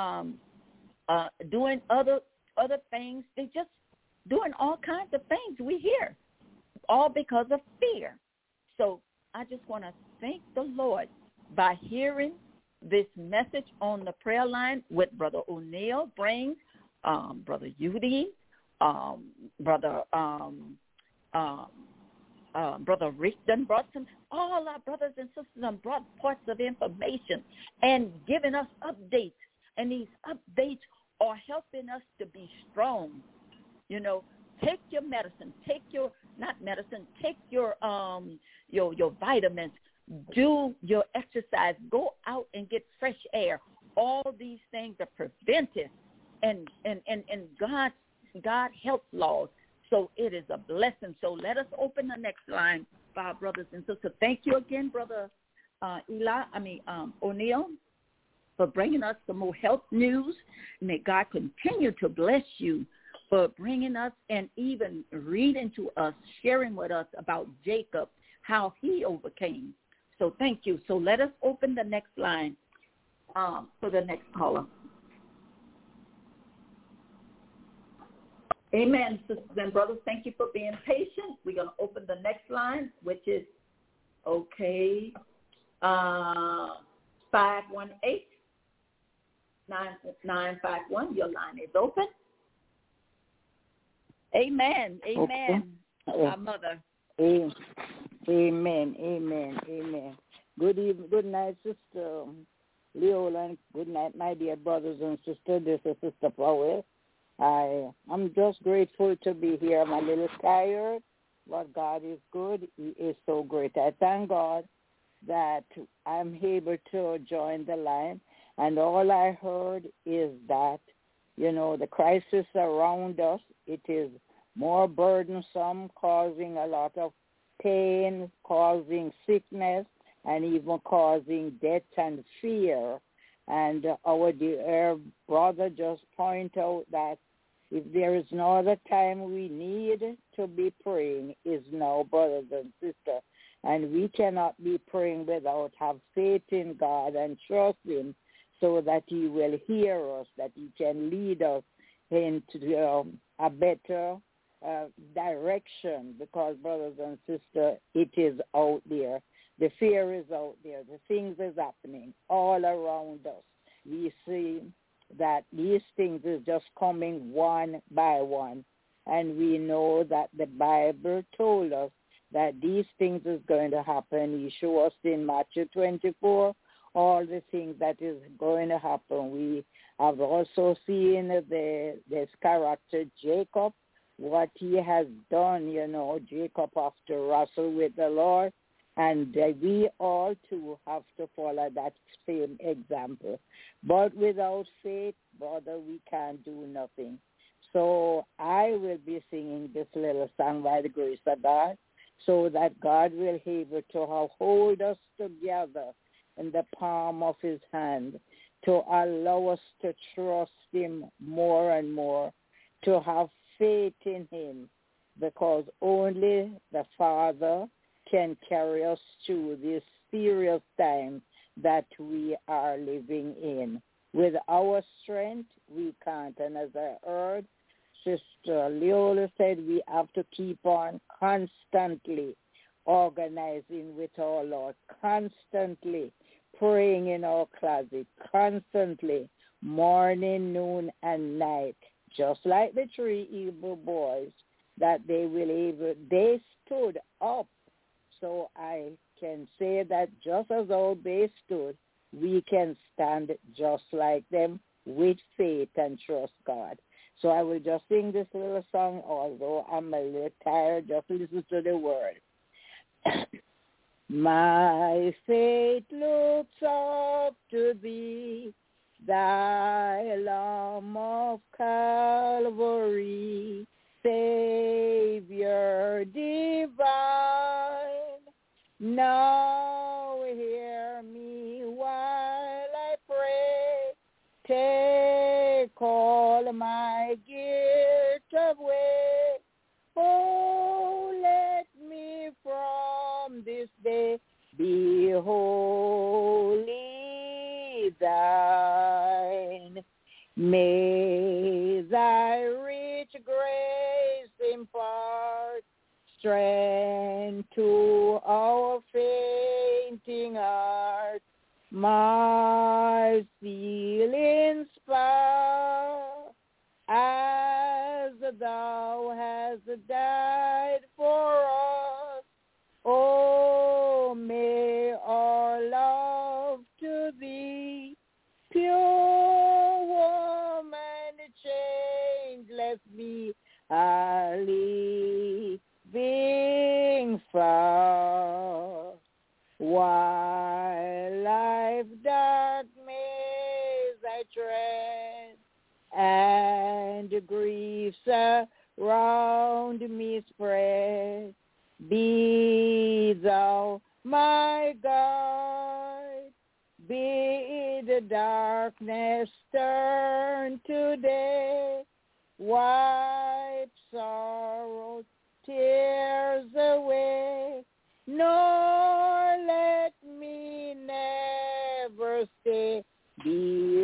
doing other things. They just doing all kinds of things we hear, all because of fear. So I just want to thank the Lord by hearing this message on the prayer line with Brother O'Neill brings, Brother Udi, Brother Rick done brought some, all our brothers and sisters and brought parts of information and giving us updates. And these updates are helping us to be strong. You know, take your medicine, take your vitamins, do your exercise, go out and get fresh air. All these things are preventive and God health laws. So it is a blessing. So let us open the next line for our brothers and sisters. Thank you again, Brother O'Neill, for bringing us some more health news. May God continue to bless you for bringing us and even reading to us, sharing with us about Jacob, how he overcame. So thank you. So let us open the next line for the next caller. Amen, sisters and brothers. Thank you for being patient. We're going to open the next line, which is, 518-951. Your line is open. Amen. Amen. Okay. Our mother. Amen. Good evening. Good night, Sister Leola, and good night, my dear brothers and sisters. This is Sister Powell. I'm just grateful to be here. I'm a little tired, but God is good. He is so great. I thank God that I'm able to join the line, and all I heard is that, you know, the crisis around us, it is more burdensome, causing a lot of pain, causing sickness, and even causing death and fear. And our dear brother just pointed out that if there is no other time we need to be praying, is now, brothers and sisters. And we cannot be praying without have faith in God and trust Him so that He will hear us, that He can lead us into a better direction. Because, brothers and sisters, it is out there. The fear is out there. The things is happening all around us. We see that these things is just coming one by one. And we know that the Bible told us that these things is going to happen. He showed us in Matthew 24 all the things that is going to happen. We have also seen this character Jacob, what he has done. You know, Jacob, after wrestle with the Lord, And we all too have to follow that same example. But without faith, brother, we can't do nothing. So I will be singing this little song by the grace of God, so that God will be able to hold us together in the palm of his hand, to allow us to trust him more and more, to have faith in him, because only the Father can carry us through this serious time that we are living in. With our strength, we can't. And as I heard Sister Leola said, we have to keep on constantly organizing with our Lord, constantly praying in our closet, constantly, morning, noon, and night, just like the 3 Hebrew boys, that they stood up. So I can say that just as how they stood, we can stand just like them with faith and trust God. So I will just sing this little song, although I'm a little tired. Just listen to the word. My faith looks up to thee, thy Lamb of Calvary, Savior divine. Now hear me while I pray. Take all my guilt away. Oh, let me from this day be wholly thine. May thy rich grace impart strength to our fainting heart. My zeal inspire as thou hast died for us. Oh, may our love to thee, pure, warm, and changeless be, a living fire. While life's dark maze I tread, and griefs around me spread, be thou my guide. Bid the darkness turn to day, wipe sorrow, tears away, nor let me never stay, be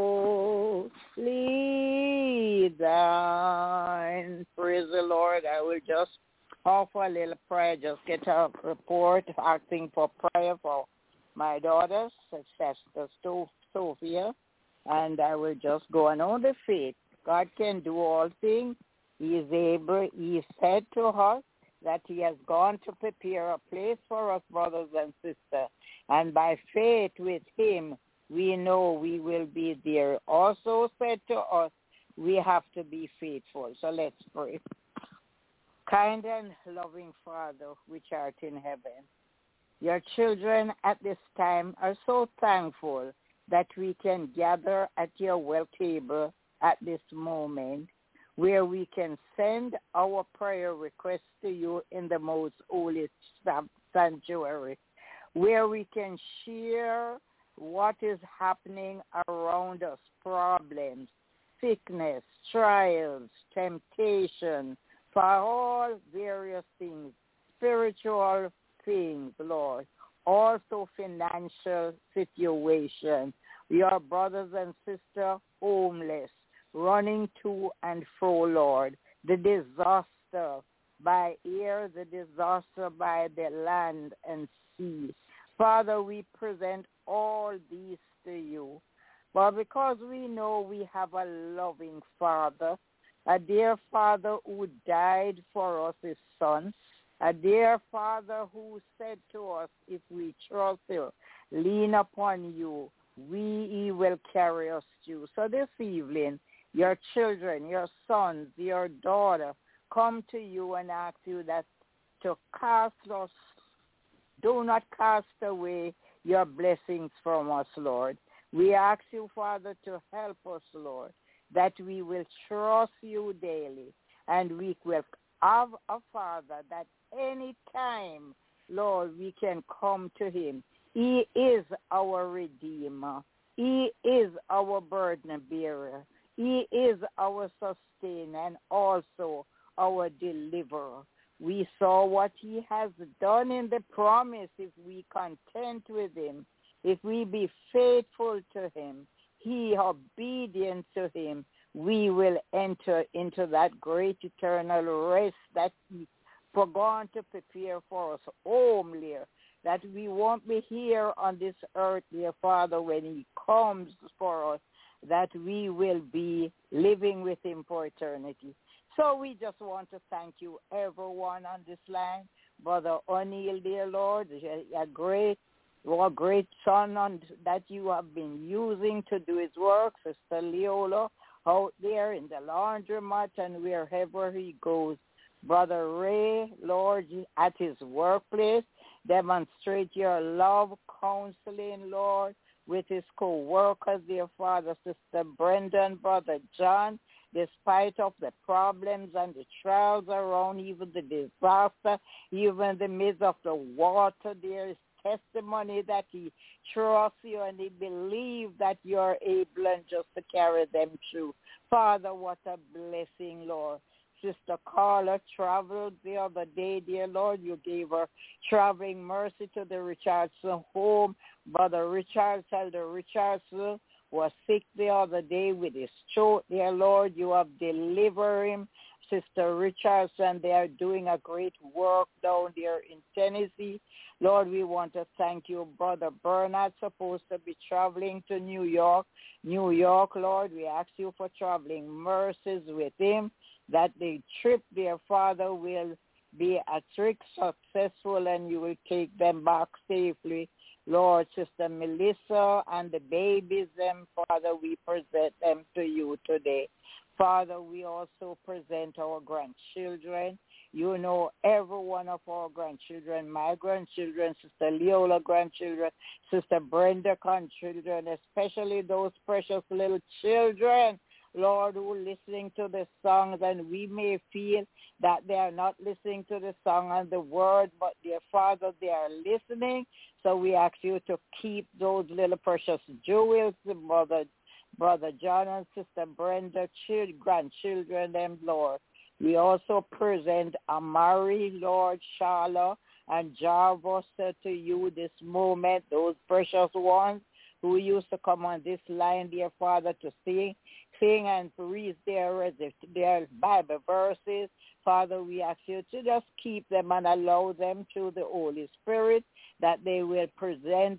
wholly thine. Praise the Lord. I will just offer a little prayer, just get a report asking for prayer for my daughters, Sister Sophia, and I will just go on the faith. God can do all things. He is able. He said to us that he has gone to prepare a place for us, brothers and sisters, and by faith with him, we know we will be there. Also said to us, we have to be faithful. So let's pray. Kind and loving Father, which art in heaven, your children at this time are so thankful that we can gather at your well table at this moment, where we can send our prayer requests to you in the most holy sanctuary, where we can share what is happening around us, problems, sickness, trials, temptation, for all various things, spiritual things, Lord, also financial situation. Your brothers and sisters, homeless, running to and fro, Lord, the disaster by air, the disaster by the land and sea. Father, we present all these to you. But because we know we have a loving Father, a dear Father who died for us, his Son, a dear Father who said to us, if we trust you, lean upon you, he will carry us through. So this evening, your children, your sons, your daughter, come to you and ask you that to cast us Do not cast away your blessings from us, Lord. We ask you, Father, to help us, Lord, that we will trust you daily, and we will have a Father that any time, Lord, we can come to him. He is our Redeemer. He is our burden bearer. He is our sustainer and also our deliverer. We saw what he has done in the promise. If we content with him, if we be faithful to him, he obedient to him, we will enter into that great eternal rest that he forgone to prepare for us home, dear, that we won't be here on this earth, dear Father, when he comes for us, that we will be living with him for eternity. So we just want to thank you, everyone on this line. Brother O'Neill, dear Lord, a great son that you have been using to do his work. Sister Leola out there in the laundromat and wherever he goes. Brother Ray, Lord, at his workplace, demonstrate your love, counseling, Lord, with his co-workers, dear Father. Sister Brenda and Brother John, despite of the problems and the trials around, even the disaster, even in the midst of the water, there is testimony that he trusts you and he believes that you are able and just to carry them through. Father, what a blessing, Lord. Sister Carla traveled the other day, dear Lord. You gave her traveling mercy to the Richardson home. Brother Richards, Elder Richardson, was sick the other day with his throat, dear Lord. You have delivered him. Sister Richardson, they are doing a great work down there in Tennessee. Lord, we want to thank you. Brother Bernard supposed to be traveling to New York. New York, Lord, we ask you for traveling mercies with him, that the trip, dear Father, will be a trick successful and you will take them back safely. Lord, Sister Melissa and the babies, them, Father, we present them to you today. Father, we also present our grandchildren. You know every one of our grandchildren, my grandchildren, Sister Leola grandchildren, Sister Brenda grandchildren, especially those precious little children, Lord, who are listening to the songs, and we may feel that they are not listening to the song and the word, but dear Father, they are listening. So we ask you to keep those little precious jewels, Brother John and Sister Brenda, grandchildren, them, Lord. We also present Amari, Lord, Shala, and Jarvis to you this moment, those precious ones who used to come on this line, dear Father, to sing and read their Bible verses. Father, we ask you to just keep them and allow them through the Holy Spirit that they will present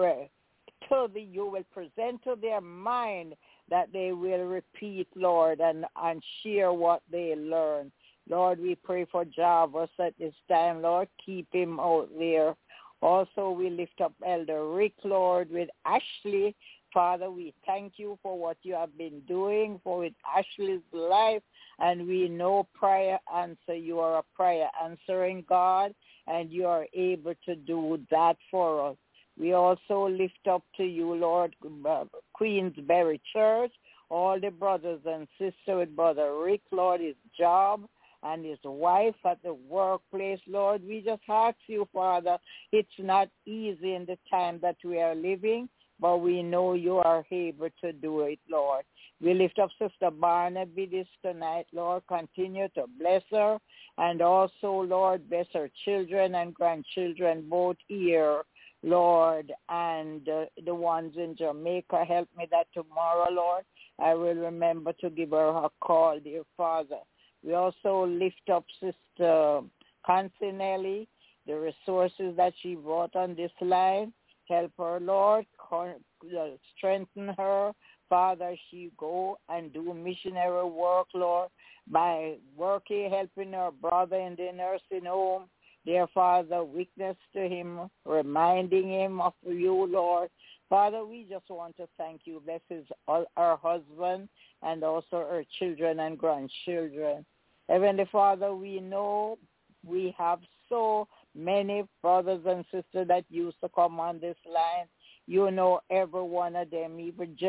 you will present to their mind that they will repeat, Lord, and share what they learn. Lord, we pray for Jarvis at this time, Lord. Keep him out there. Also, we lift up Elder Rick, Lord, with Ashley. Father, we thank you for what you have been doing for with Ashley's life, and we know prayer answer. You are a prayer answering God, and you are able to do that for us. We also lift up to you, Lord, Queensbury Church, all the brothers and sisters with Brother Rick, Lord, his job and his wife at the workplace, Lord. We just ask you, Father, it's not easy in the time that we are living, but we know you are able to do it, Lord. We lift up Sister Barnaby this tonight, Lord. Continue to bless her, and also, Lord, bless her children and grandchildren, both here, Lord, and the ones in Jamaica. Help me that tomorrow, Lord, I will remember to give her a call, dear Father. We also lift up Sister Consinelli, the resources that she brought on this line. Help her, Lord, strengthen her. Father, she go and do missionary work, Lord, by working, helping her brother in the nursing home. Dear Father, witness to him, reminding him of you, Lord. Father, we just want to thank you. Bless our husband and also our children and grandchildren. Heavenly Father, we know we have so many brothers and sisters that used to come on this line. You know every one of them,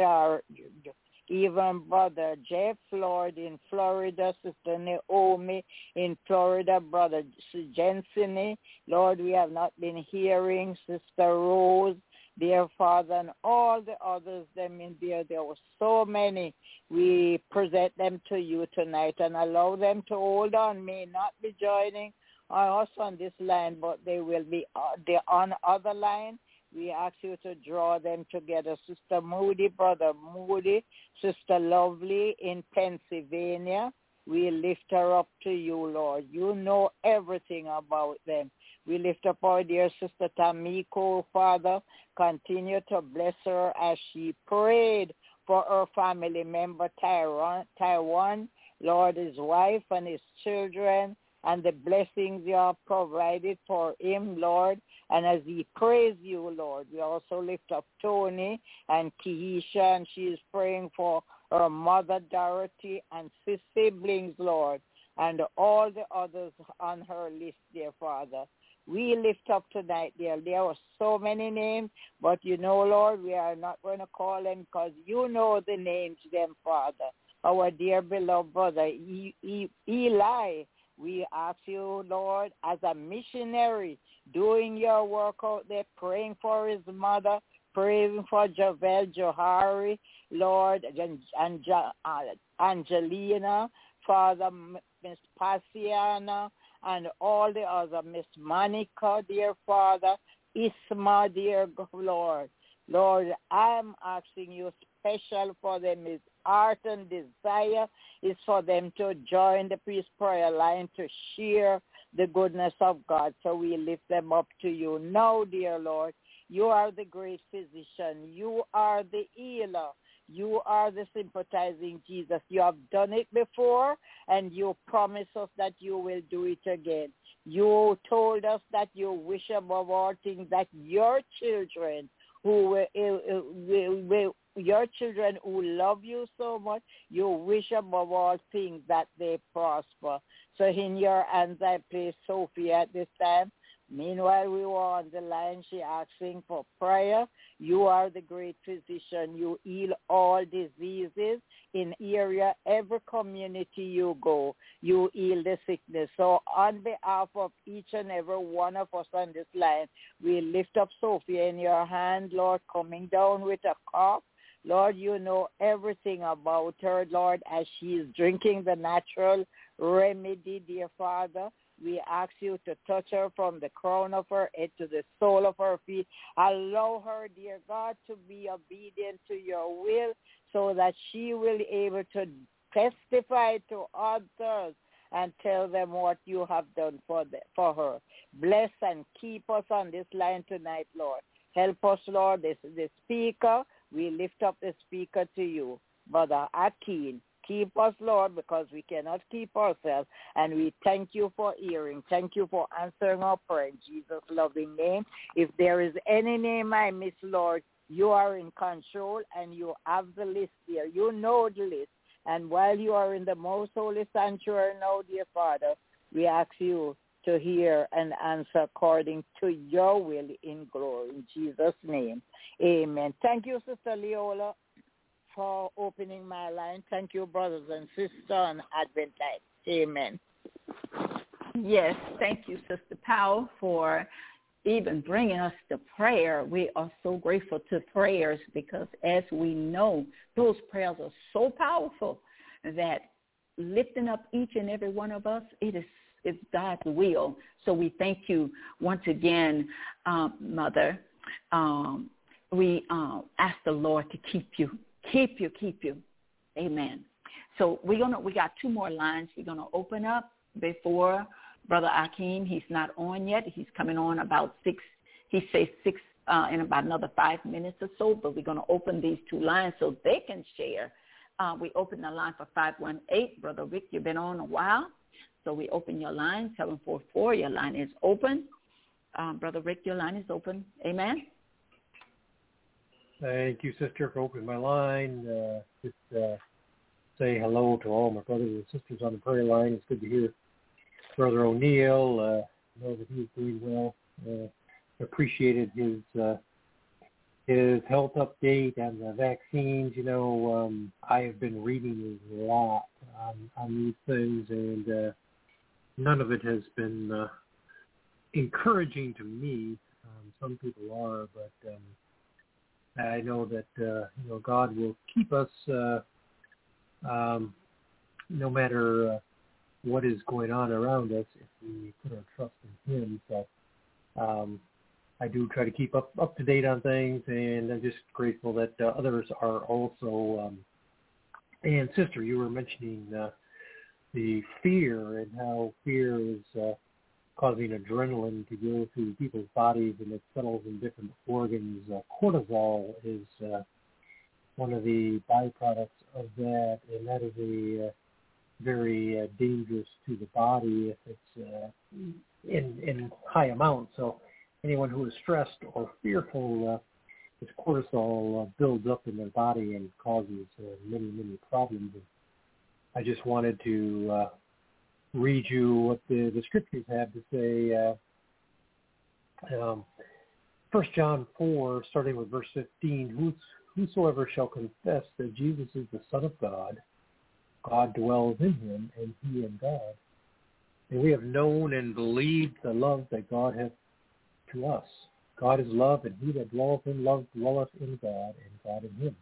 even Brother Jeff Lord in Florida, Sister Naomi in Florida, Brother Jensen. Lord, we have not been hearing Sister Rose, dear Father, and all the others, them in there. There were so many. We present them to you tonight and allow them to hold on, may not be joining us on this line, but they will be on other line. We ask you to draw them together. Sister Moody, Brother Moody, Sister Lovely in Pennsylvania. We lift her up to you, Lord. You know everything about them. We lift up our dear Sister Tamiko, Father. Continue to bless her as she prayed for her family member, Taiwan, Lord, his wife and his children, and the blessings you have provided for him, Lord. And as he prays you, Lord, we also lift up Tony and Keisha, and she is praying for her mother, Dorothy, and his siblings, Lord, and all the others on her list, dear Father. We lift up tonight, dear. There are so many names, but you know, Lord, we are not going to call them because you know the names, them, Father. Our dear beloved brother, Eli, we ask you, Lord, as a missionary, doing your work out there, praying for his mother, praying for Javel Johari, Lord, Angelina, Father, Miss Pasiana, and all the other, Miss Monica, dear Father, Isma, dear Lord. Lord, I'm asking you special for them. His heart and desire is for them to join the Peace Prayer Line to share the goodness of God. So we lift them up to you now, dear Lord. You are the great physician. You are the healer. You are the sympathizing Jesus. You have done it before, and you promise us that you will do it again. You told us that you wish above all things that your children your children who love you so much, you wish above all things that they prosper. So in your hands I place Sophie at this time. Meanwhile, we were on the line, she asking for prayer. You are the great physician. You heal all diseases in area, every community you go. You heal the sickness. So on behalf of each and every one of us on this line, we lift up Sophie in your hand, Lord, coming down with a cough. Lord, you know everything about her, Lord, as she is drinking the natural remedy, dear Father. We ask you to touch her from the crown of her head to the sole of her feet. Allow her, dear God, to be obedient to your will so that she will be able to testify to others and tell them what you have done for her. Bless and keep us on this line tonight, Lord. Help us, Lord, the speaker. We lift up the speaker to you, Brother Akin. Keep us, Lord, because we cannot keep ourselves. And we thank you for hearing. Thank you for answering our prayer in Jesus' loving name. If there is any name I miss, Lord, you are in control and you have the list here. You know the list. And while you are in the most holy sanctuary now, dear Father, we ask you to hear and answer according to your will in glory. In Jesus' name, amen. Thank you, Sister Leola, for opening my line. Thank you, brothers and sisters on Adventite. Amen. Yes, thank you, Sister Powell, for even bringing us to prayer. We are so grateful to prayers because, as we know, those prayers are so powerful that lifting up each and every one of us, it's God's will. So we thank you once again, Mother. We ask the Lord to keep you. Keep you. Amen. So we got two more lines we're going to open up before Brother Akeem. He's not on yet. He's coming on about 6. He says 6 in about another 5 minutes or so, but we're going to open these two lines so they can share. We open the line for 518. Brother Rick, you've been on a while. So we open your line, 744. Your line is open. Brother Rick, your line is open. Amen. Thank you, sister, for opening my line. Just say hello to all my brothers and sisters on the prayer line. It's good to hear Brother O'Neill, know that he's doing well. Appreciated his health update and the vaccines. I have been reading a lot on these things, and none of it has been encouraging to me. Some people are, but I know that God will keep us no matter what is going on around us if we put our trust in Him. So I do try to keep up to date on things, and I'm just grateful that others are also. And sister, you were mentioning the fear and how fear is causing adrenaline to go through people's bodies, and it settles in different organs. Cortisol is one of the byproducts of that, and that is very dangerous to the body if it's in high amounts. So anyone who is stressed or fearful, this cortisol builds up in their body and causes many problems. And I just wanted to read you what the scriptures have to say. 1 John 4, starting with verse 15, whosoever shall confess that Jesus is the Son of God, God dwells in him, and he in God. And we have known and believed the love that God hath to us. God is love, and he that dwelleth in love dwelleth in God, and God in him.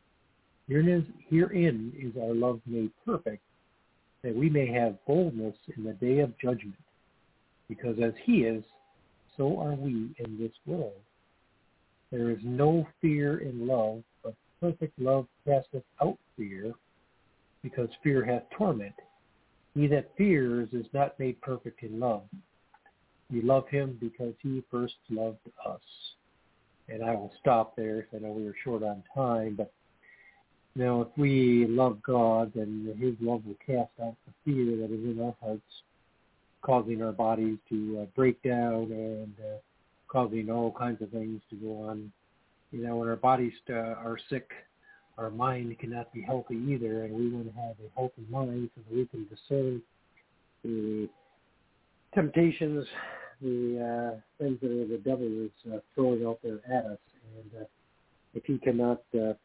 Herein is our love made perfect, that we may have boldness in the day of judgment. Because as he is, so are we in this world. There is no fear in love, but perfect love casteth out fear, because fear hath torment. He that fears is not made perfect in love. We love him because he first loved us. And I will stop there. I know we were short on time, but if we love God, then his love will cast out the fear that is in our hearts, causing our bodies to break down and causing all kinds of things to go on. When our bodies are sick, our mind cannot be healthy either, and we want to have a healthy mind so that we can discern the temptations, the things that the devil is throwing out there at us. And if he cannot,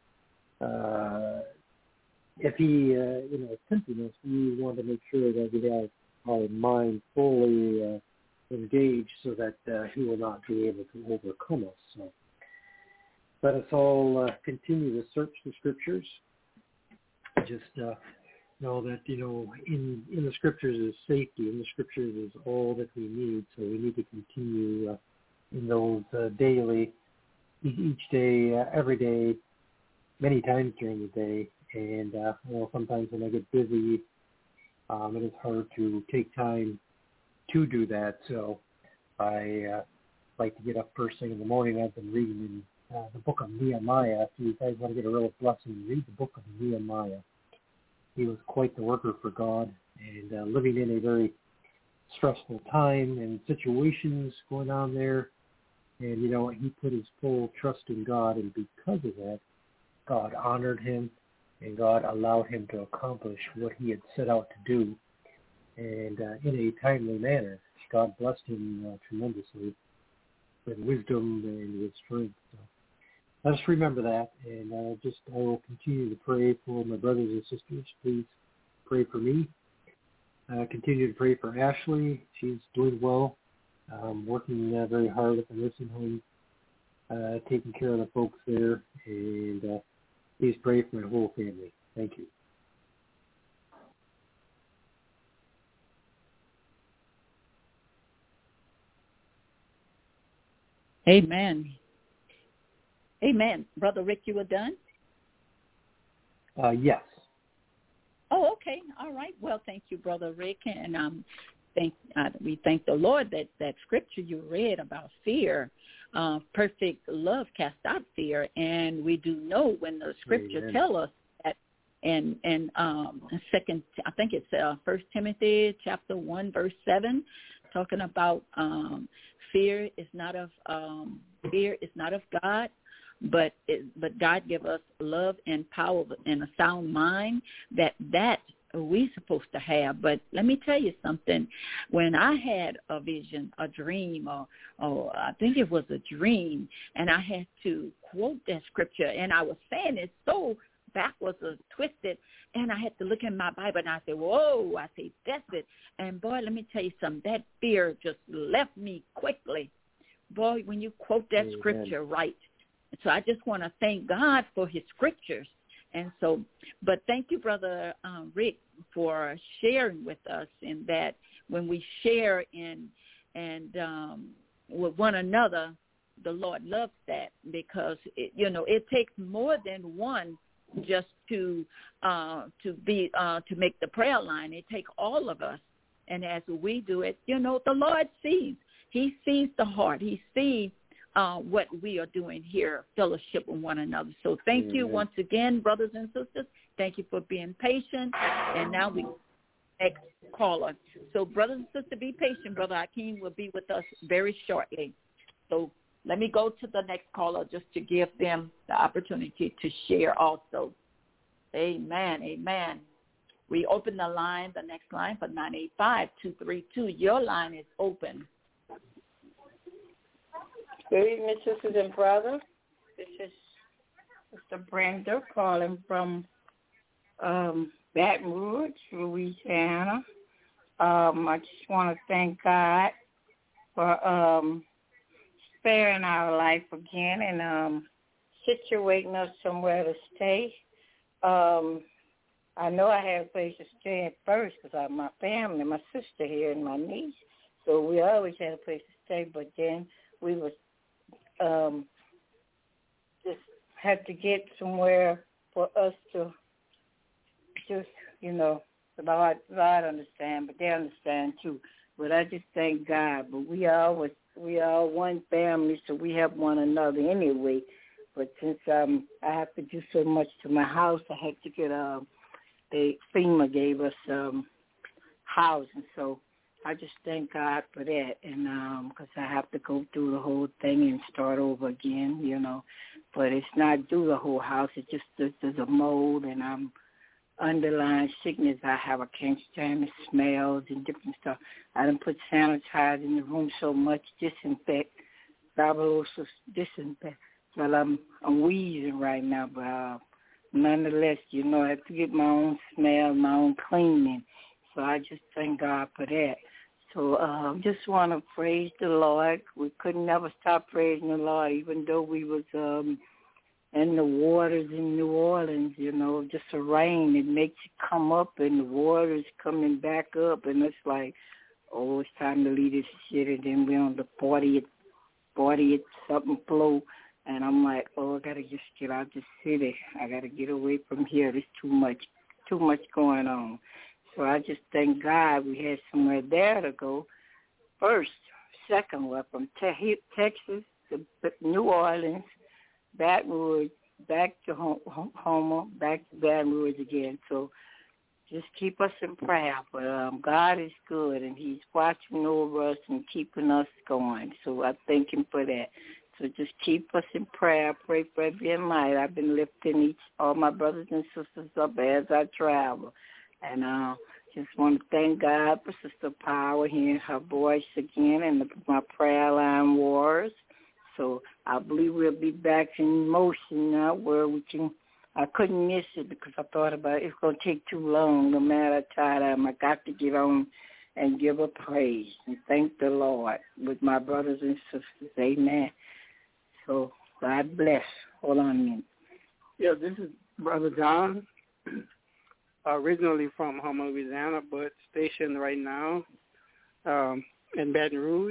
if he is tempting us, we want to make sure that we have our mind fully engaged so that he will not be able to overcome us. So let us all continue to search the scriptures. Just know that, in the scriptures is safety. In the scriptures is all that we need. So we need to continue in those daily, each day, every day, many times during the day. And sometimes when I get busy, it is hard to take time to do that. So I like to get up first thing in the morning. I've been reading in the book of Nehemiah. If you guys want to get a real blessing, read the book of Nehemiah. He was quite the worker for God, and living in a very stressful time and situations going on there. And, he put his full trust in God, and because of that, God honored him, and God allowed him to accomplish what he had set out to do, and in a timely manner. God blessed him tremendously with wisdom and with strength. So let us remember that, and I will continue to pray for my brothers and sisters. Please pray for me. Continue to pray for Ashley. She's doing well, working very hard at the nursing home, taking care of the folks there, and please pray for my whole family. Thank you. Amen. Amen. Brother Rick, you were done? Yes. Oh, okay. All right. Well, thank you, Brother Rick. And we thank the Lord that scripture you read about fear, perfect love cast out fear. And we do know when the scripture tell us that in second, I think it's 1 Timothy chapter 1, verse 7, talking about fear is not of God. But God give us love and power and a sound mind that we supposed to have. But let me tell you something. When I had a vision, a dream, or I think it was a dream, and I had to quote that scripture, and I was saying it so backwards or twisted, and I had to look in my Bible, and I said, whoa, I said, that's it. And, boy, let me tell you something. That fear just left me quickly. Boy, when you quote that scripture right. So I just want to thank God for his scriptures. And so, but thank you, Brother Rick, for sharing with us in that when we share with one another, the Lord loves that because, it takes more than one just to make the prayer line. It takes all of us. And as we do it, the Lord sees. He sees the heart. He sees what we are doing here, fellowship with one another. So thank you once again, brothers and sisters. Thank you for being patient. And now we next caller. So brothers and sisters, be patient. Brother Akeem will be with us very shortly. So let me go to the next caller just to give them the opportunity to share also. Amen. Amen. We open the next line for 985-232. Your line is open. Good evening, sisters and brothers. This is Mr. Brenda calling from Baton Rouge, Louisiana. I just want to thank God for sparing our life again and situating us somewhere to stay. I know I had a place to stay at first because I have my family, my sister here and my niece. So we always had a place to stay, but then we was just had to get somewhere for us to just, the Lord understand, but they understand too. But I just thank God. But we are one family, so we help one another anyway. But since I have to do so much to my house, I had to get FEMA gave us housing, so I just thank God for that, and because I have to go through the whole thing and start over again, But it's not do the whole house. It's just there's a mold, and I'm underlying sickness I have. I can't stand the smells and different stuff. I done put sanitizer in the room so much, disinfect, disinfect. Well, I'm wheezing right now, but nonetheless, I have to get my own smell, my own cleaning. So I just thank God for that. So just want to praise the Lord. We could never stop praising the Lord, even though we was in the waters in New Orleans, just the rain. It makes you come up, and the water's coming back up, and it's like, oh, it's time to leave this shit. And then we're on the 40th something floor. And I'm like, oh, I got to just get out the city. I got to get away from here. There's too much going on. So I just thank God we had somewhere there to go. First, second, we're from Texas to New Orleans, Baton Rouge, back to Homer, back to Baton Rouge again. So just keep us in prayer. But God is good, and he's watching over us and keeping us going. So I thank him for that. So just keep us in prayer. Pray for every night. I've been lifting all my brothers and sisters up as I travel. And just want to thank God for Sister Power hearing her voice again and my prayer line wars. So I believe we'll be back in motion now where I couldn't miss it because I thought about it's going to take too long. No matter how tired I am, I got to get on and give her praise and thank the Lord with my brothers and sisters. Amen. So God bless. Hold on a minute. Yeah, this is Brother John, originally from Homer, Louisiana, but stationed right now in Baton Rouge.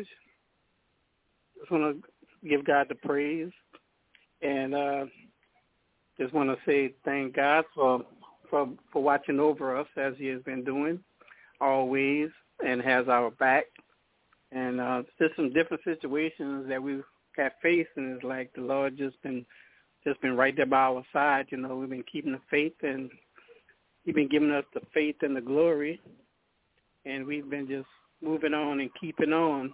Just want to give God the praise, and just want to say thank God for watching over us as he has been doing always and has our back. And just some different situations that we've got faced, and it's like the Lord just been right there by our side. We've been keeping the faith, and he's been giving us the faith and the glory, and we've been just moving on and keeping on,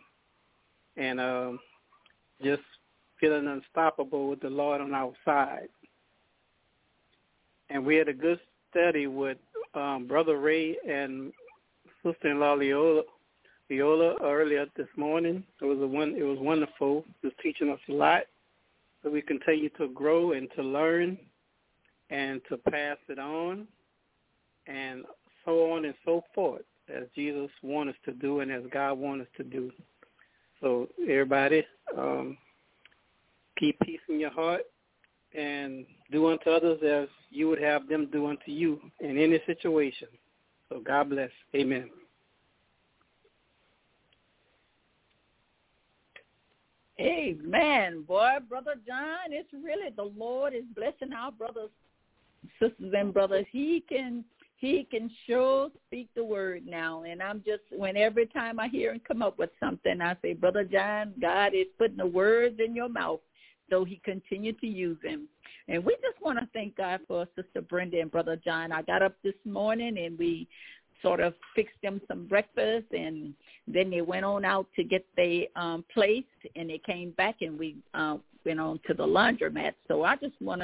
and just feeling unstoppable with the Lord on our side. And we had a good study with Brother Ray and Sister-in-law Leola earlier this morning. It was wonderful. It was teaching us a lot. So we continue to grow and to learn and to pass it on and so on and so forth as Jesus wants us to do and as God wants us to do. So everybody, keep peace in your heart and do unto others as you would have them do unto you in any situation. So God bless. Amen. Amen. Boy, Brother John, it's really the Lord is blessing our brothers, sisters and brothers. He can sure speak the word now. And I'm just, every time I hear him come up with something, I say, Brother John, God is putting the words in your mouth so he continue to use him. And we just want to thank God for Sister Brenda and Brother John. I got up this morning and we sort of fixed them some breakfast, and then they went on out to get their placed, and they came back, and we went on to the laundromat. So I want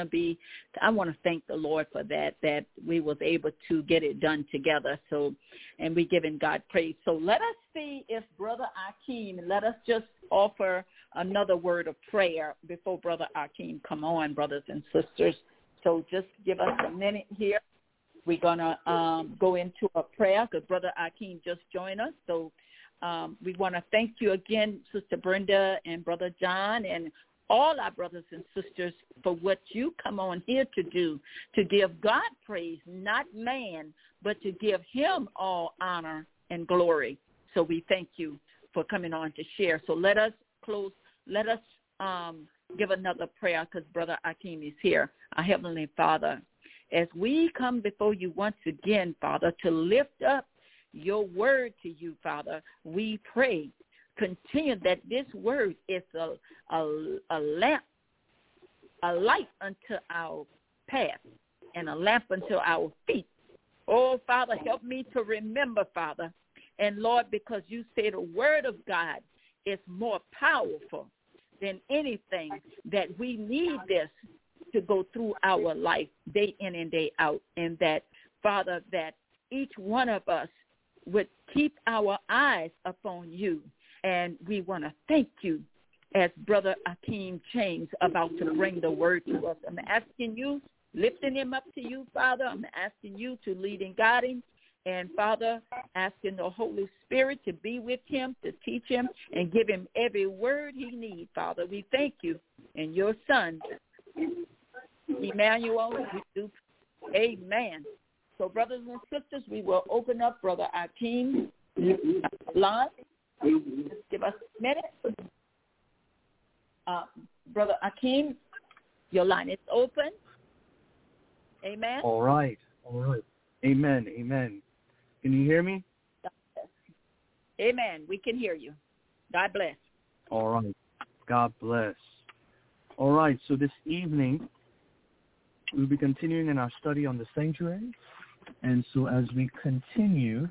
to thank the Lord for that we was able to get it done together. So, and we giving God praise. So let us see if Brother Akeem, let us just offer another word of prayer before Brother Akeem come on, brothers and sisters. So just give us a minute here. We're going to go into a prayer because Brother Akeem just joined us. So we want to thank you again, Sister Brenda and Brother John, and all our brothers and sisters for what you come on here to do, to give God praise, not man, but to give him all honor and glory. So we thank you for coming on to share. So let us close. Let us give another prayer because Brother Akeem is here. Our Heavenly Father, as we come before you once again, Father, to lift up your word to you, Father, we pray, continue that this word is a lamp, a light unto our path, and a lamp unto our feet. Oh, Father, help me to remember, Father. And, Lord, because you say the word of God is more powerful than anything, that we need this to go through our life day in and day out, and that, Father, that each one of us would keep our eyes upon you. And we want to thank you as Brother Akeem James about to bring the word to us. I'm asking you, lifting him up to you, Father. I'm asking you to lead and guide him. And, Father, asking the Holy Spirit to be with him, to teach him, and give him every word he needs, Father. We thank you. And your son, Emmanuel, we do. Amen. So, brothers and sisters, we will open up Brother Akeem line. Just give us a minute. Brother Akeem, your line is open. Amen. All right. Amen. Can you hear me? Amen. We can hear you. God bless. All right. God bless. All right. So this evening, we'll be continuing in our study on the sanctuary. And so as we continue,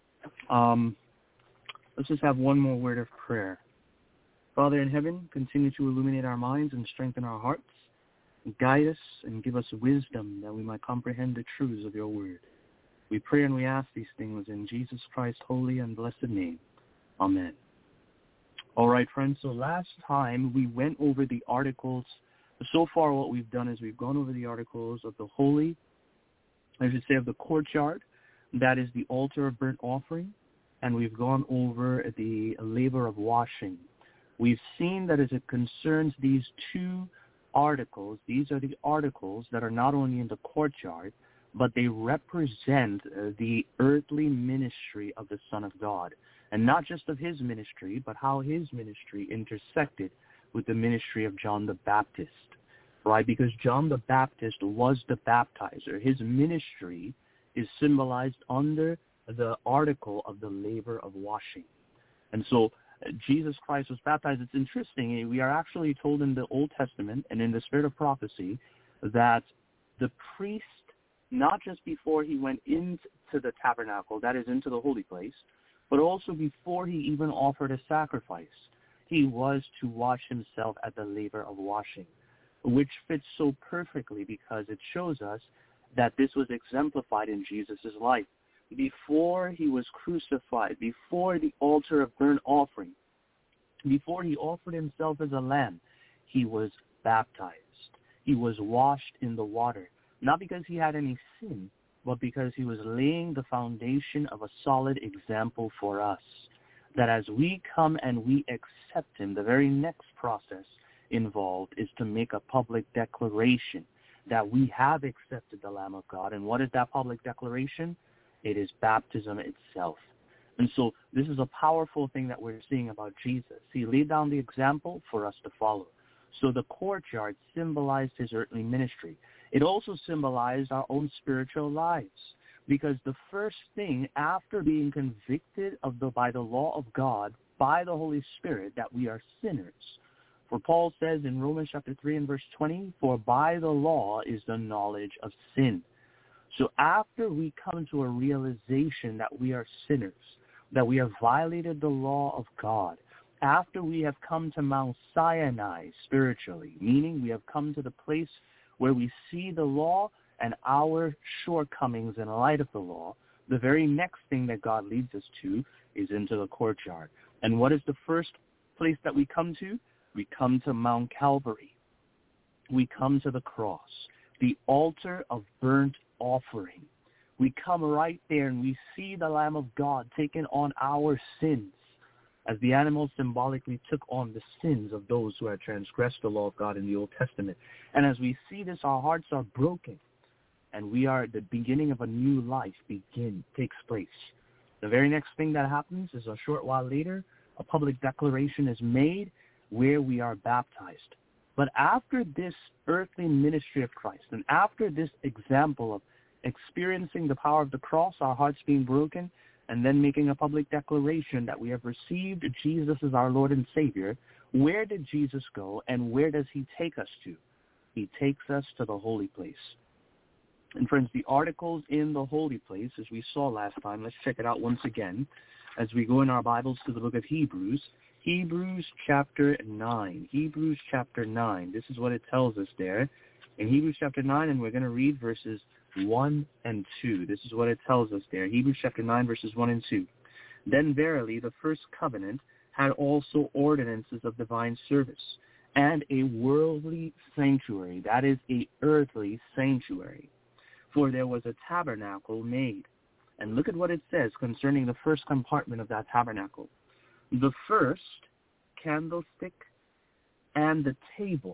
let's just have one more word of prayer. Father in heaven, continue to illuminate our minds and strengthen our hearts. Guide us and give us wisdom that we might comprehend the truths of your word. We pray and we ask these things in Jesus Christ's holy and blessed name. Amen. All right, friends, so last time we went over the articles. So far what we've done is we've gone over the articles of the holy, I should say of the courtyard, that is the altar of burnt offering, and we've gone over the laver of washing. We've seen that as it concerns these two articles, these are the articles that are not only in the courtyard, but they represent the earthly ministry of the Son of God. And not just of his ministry, but how his ministry intersected with the ministry of John the Baptist, right? Because John the Baptist was the baptizer. His ministry is symbolized under the article of the laver of washing. And so Jesus Christ was baptized. It's interesting. We are actually told in the Old Testament and in the spirit of prophecy that the priest, not just before he went into the tabernacle, that is into the holy place, but also before he even offered a sacrifice, he was to wash himself at the laver of washing, which fits so perfectly because it shows us that this was exemplified in Jesus' life. Before he was crucified, before the altar of burnt offering, before he offered himself as a lamb, he was baptized. He was washed in the water, not because he had any sin, but because he was laying the foundation of a solid example for us, that as we come and we accept him, the very next process involved is to make a public declaration that we have accepted the Lamb of God. And what is that public declaration? It is baptism itself. And so this is a powerful thing that we're seeing about Jesus. He laid down the example for us to follow. So the courtyard symbolized his earthly ministry. It also symbolized our own spiritual lives, because the first thing after being convicted by the law of God, by the Holy Spirit, that we are sinners. For Paul says in Romans chapter 3 and verse 20, for by the law is the knowledge of sin. So after we come to a realization that we are sinners, that we have violated the law of God, after we have come to Mount Sinai spiritually, meaning we have come to the place where we see the law and our shortcomings in light of the law, the very next thing that God leads us to is into the courtyard. And what is the first place that we come to? We come to Mount Calvary. We come to the cross, the altar of burnt offering. We come right there and we see the Lamb of God taking on our sins, as the animal symbolically took on the sins of those who had transgressed the law of God in the Old Testament. And as we see this, our hearts are broken, and we are, the beginning of a new life takes place. The very next thing that happens is a short while later, a public declaration is made where we are baptized. But after this earthly ministry of Christ, and after this example of experiencing the power of the cross, our hearts being broken, and then making a public declaration that we have received Jesus as our Lord and Savior, where did Jesus go, and where does he take us to? He takes us to the holy place. And friends, the articles in the holy place, as we saw last time, let's check it out once again as we go in our Bibles to the book of Hebrews. Hebrews chapter 9. Hebrews chapter 9. This is what it tells us there in Hebrews chapter 9, and we're going to read verses 1 and 2. This is what it tells us there. Hebrews chapter 9, verses 1 and 2. Then verily the first covenant had also ordinances of divine service, and a worldly sanctuary, that is, a earthly sanctuary. For there was a tabernacle made. And look at what it says concerning the first compartment of that tabernacle. The first candlestick and the table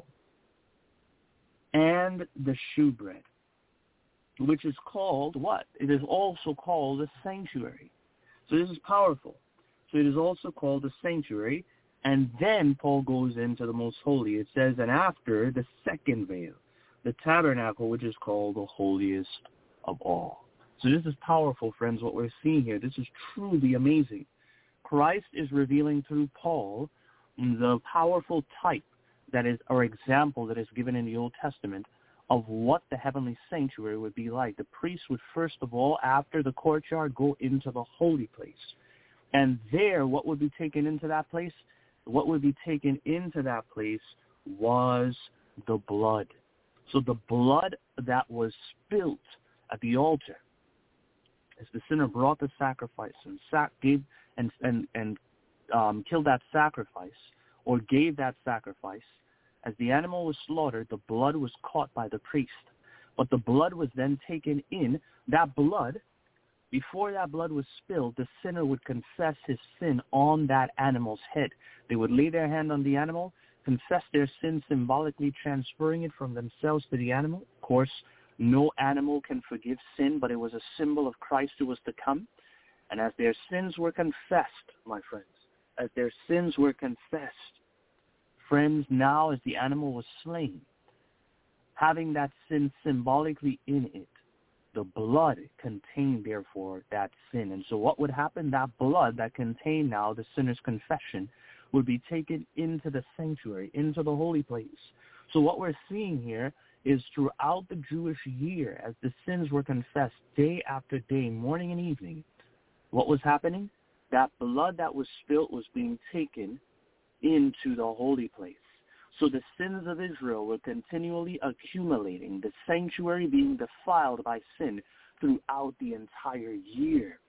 and the shewbread, which is called what? It is also called a sanctuary. So this is powerful. So it is also called a sanctuary. And then Paul goes into the most holy. It says, and after the second veil, the tabernacle, which is called the holiest of all. So this is powerful, friends, what we're seeing here. This is truly amazing. Christ is revealing through Paul the powerful type that is, or example that is given in the Old Testament of what the heavenly sanctuary would be like. The priest would first of all, after the courtyard, go into the holy place. And there, what would be taken into that place? What would be taken into that place was the blood. So the blood that was spilt at the altar, as the sinner brought the sacrifice and killed that sacrifice, or gave that sacrifice, as the animal was slaughtered, the blood was caught by the priest. But the blood was then taken in. That blood, before that blood was spilled, the sinner would confess his sin on that animal's head. They would lay their hand on the animal, confess their sin, symbolically transferring it from themselves to the animal. Of course, no animal can forgive sin, but it was a symbol of Christ who was to come. And as their sins were confessed, my friends, as their sins were confessed, friends, now as the animal was slain, having that sin symbolically in it, the blood contained, therefore, that sin. And so what would happen? That blood that contained now the sinner's confession would be taken into the sanctuary, into the holy place. So what we're seeing here is throughout the Jewish year, as the sins were confessed day after day, morning and evening, what was happening? That blood that was spilt was being taken into the holy place. So the sins of Israel were continually accumulating, the sanctuary being defiled by sin throughout the entire year.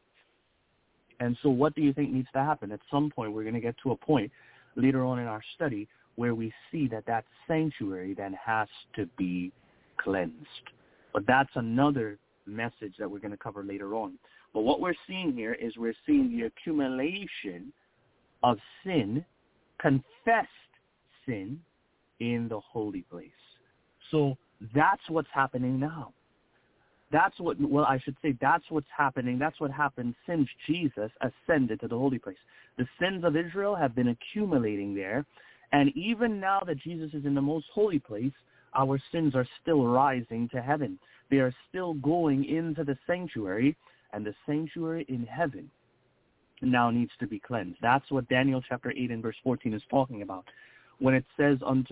And so what do you think needs to happen? At some point, we're going to get to a point later on in our study where we see that that sanctuary then has to be cleansed. But that's another message that we're going to cover later on. But what we're seeing here is we're seeing the accumulation of sin, confessed sin, in the holy place. So that's what's happening now. That's what happening. That's what happened since Jesus ascended to the holy place. The sins of Israel have been accumulating there, and even now that Jesus is in the most holy place, our sins are still rising to heaven. They are still going into the sanctuary, and the sanctuary in heaven now needs to be cleansed. That's what Daniel chapter 8 and verse 14 is talking about. When it says unto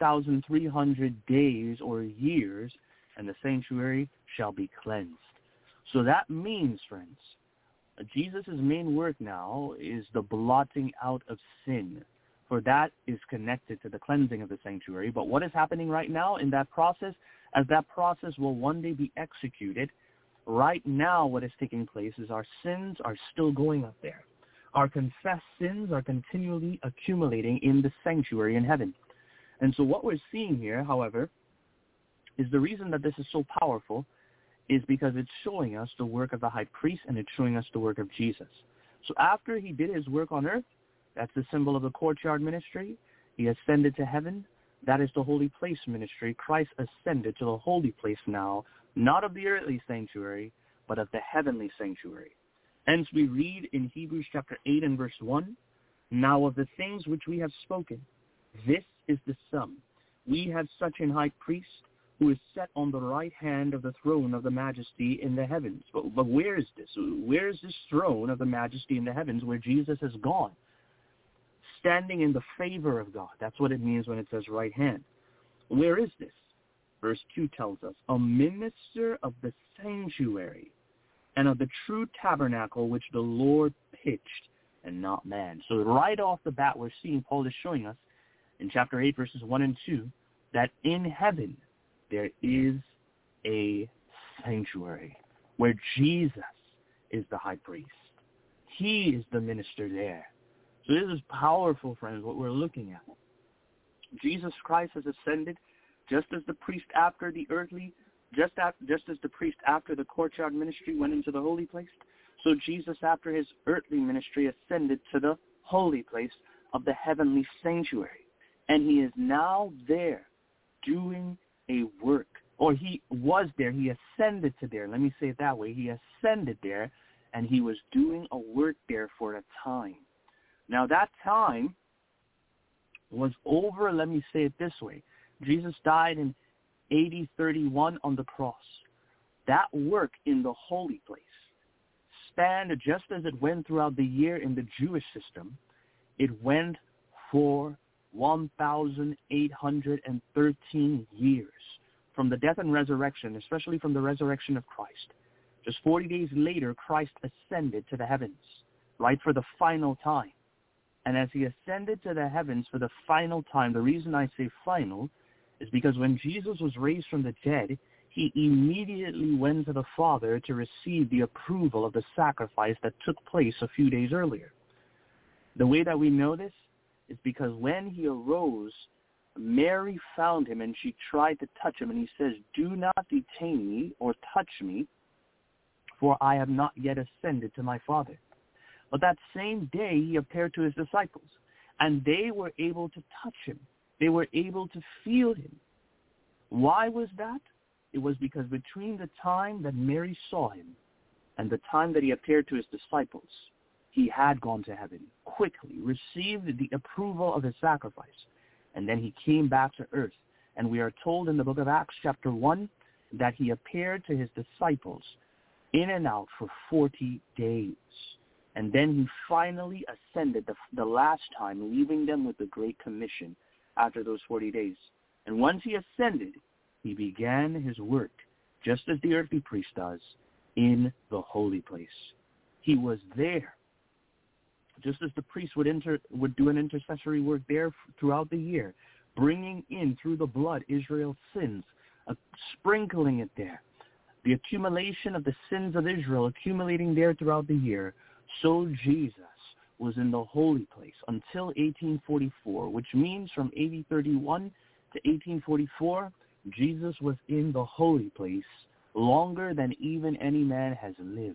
2,300 days or years, and the sanctuary shall be cleansed. So that means, friends, Jesus' main work now is the blotting out of sin, for that is connected to the cleansing of the sanctuary. But what is happening right now in that process, as that process will one day be executed, right now what is taking place is our sins are still going up there. Our confessed sins are continually accumulating in the sanctuary in heaven. And so what we're seeing here, however, is the reason that this is so powerful is because it's showing us the work of the high priest, and it's showing us the work of Jesus. So after he did his work on earth, that's the symbol of the courtyard ministry, he ascended to heaven. That is the holy place ministry. Christ ascended to the holy place now, not of the earthly sanctuary, but of the heavenly sanctuary. Hence we read in Hebrews chapter 8 and verse 1, now of the things which we have spoken, this is the sum. We have such an high priest who is set on the right hand of the throne of the majesty in the heavens. But where is this? Where is this throne of the majesty in the heavens where Jesus has gone? Standing in the favor of God. That's what it means when it says right hand. Where is this? Verse 2 tells us, a minister of the sanctuary and of the true tabernacle which the Lord pitched and not man. So right off the bat, we're seeing Paul is showing us in chapter 8, verses 1 and 2, that in heaven there is a sanctuary where Jesus is the high priest. He is the minister there. So this is powerful, friends, what we're looking at. Jesus Christ has ascended just as the priest after the earthly, just as the priest after the courtyard ministry went into the holy place. So Jesus, after his earthly ministry, ascended to the holy place of the heavenly sanctuary. And he is now there doing a work. Or he was there. He ascended to there. Let me say it that way. He ascended there, and he was doing a work there for a time. Now, that time was over, let me say it this way. Jesus died in AD 31 on the cross. That work in the holy place spanned, just as it went throughout the year in the Jewish system, it went for 1,813 years from the death and resurrection, especially from the resurrection of Christ. Just 40 days later, Christ ascended to the heavens, right, for the final time. And as he ascended to the heavens for the final time, the reason I say final is because when Jesus was raised from the dead, he immediately went to the Father to receive the approval of the sacrifice that took place a few days earlier. The way that we know this is because when he arose, Mary found him and she tried to touch him, and he says, do not detain me or touch me, for I have not yet ascended to my Father. But that same day he appeared to his disciples, and they were able to touch him. They were able to feel him. Why was that? It was because between the time that Mary saw him and the time that he appeared to his disciples, he had gone to heaven quickly, received the approval of his sacrifice, and then he came back to earth. And we are told in the book of Acts chapter 1 that he appeared to his disciples in and out for 40 days. And then he finally ascended the last time, leaving them with the Great Commission after those 40 days. And once he ascended, he began his work, just as the earthly priest does, in the holy place. He was there, just as the priest would do an intercessory work there throughout the year, bringing in through the blood Israel's sins, sprinkling it there. The accumulation of the sins of Israel accumulating there throughout the year. So Jesus was in the holy place until 1844, which means from AD 31 to 1844, Jesus was in the holy place longer than even any man has lived.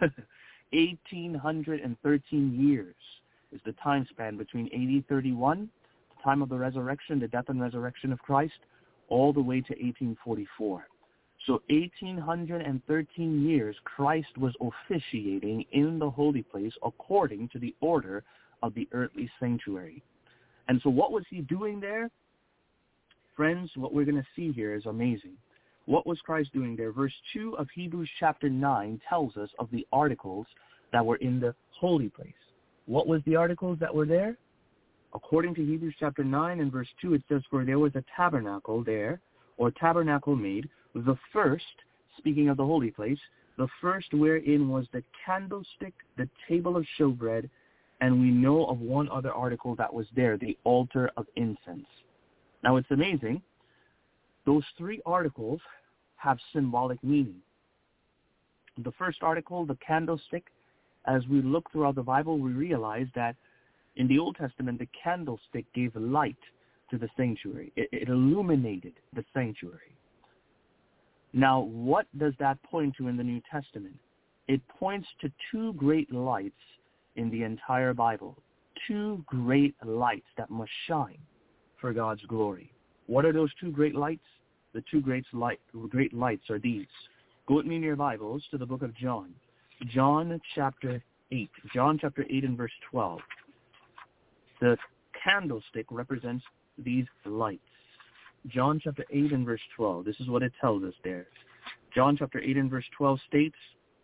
1,813 years is the time span between AD 31, the time of the resurrection, the death and resurrection of Christ, all the way to 1844. So 1,813 years Christ was officiating in the holy place according to the order of the earthly sanctuary. And so what was he doing there? Friends, what we're going to see here is amazing. What was Christ doing there? Verse 2 of Hebrews chapter 9 tells us of the articles that were in the holy place. What was the articles that were there? According to Hebrews chapter 9 and verse 2, it says, for there was a tabernacle there, or tabernacle made, the first, speaking of the holy place, the first wherein was the candlestick, the table of showbread, and we know of one other article that was there, the altar of incense. Now it's amazing. Those three articles have symbolic meaning. The first article, the candlestick, as we look throughout the Bible, we realize that in the Old Testament, the candlestick gave light to the sanctuary. It illuminated the sanctuary. Now, what does that point to in the New Testament? It points to two great lights in the entire Bible, two great lights that must shine for God's glory. What are those two great lights? The two great lights are these. Go with me in your Bibles to the book of John. John chapter 8. John chapter 8 and verse 12. The candlestick represents these lights. John chapter 8 and verse 12. This is what it tells us there. John chapter 8 and verse 12 states,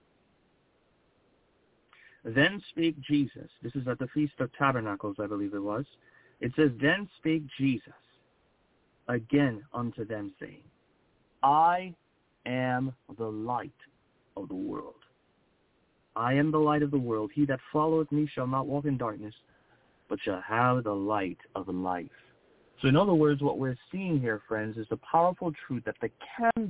then spake Jesus. This is at the Feast of Tabernacles, I believe it was. It says, then spake Jesus again unto them, saying, I am the light of the world. I am the light of the world. He that followeth me shall not walk in darkness, but shall have the light of life. So in other words, what we're seeing here, friends, is the powerful truth that the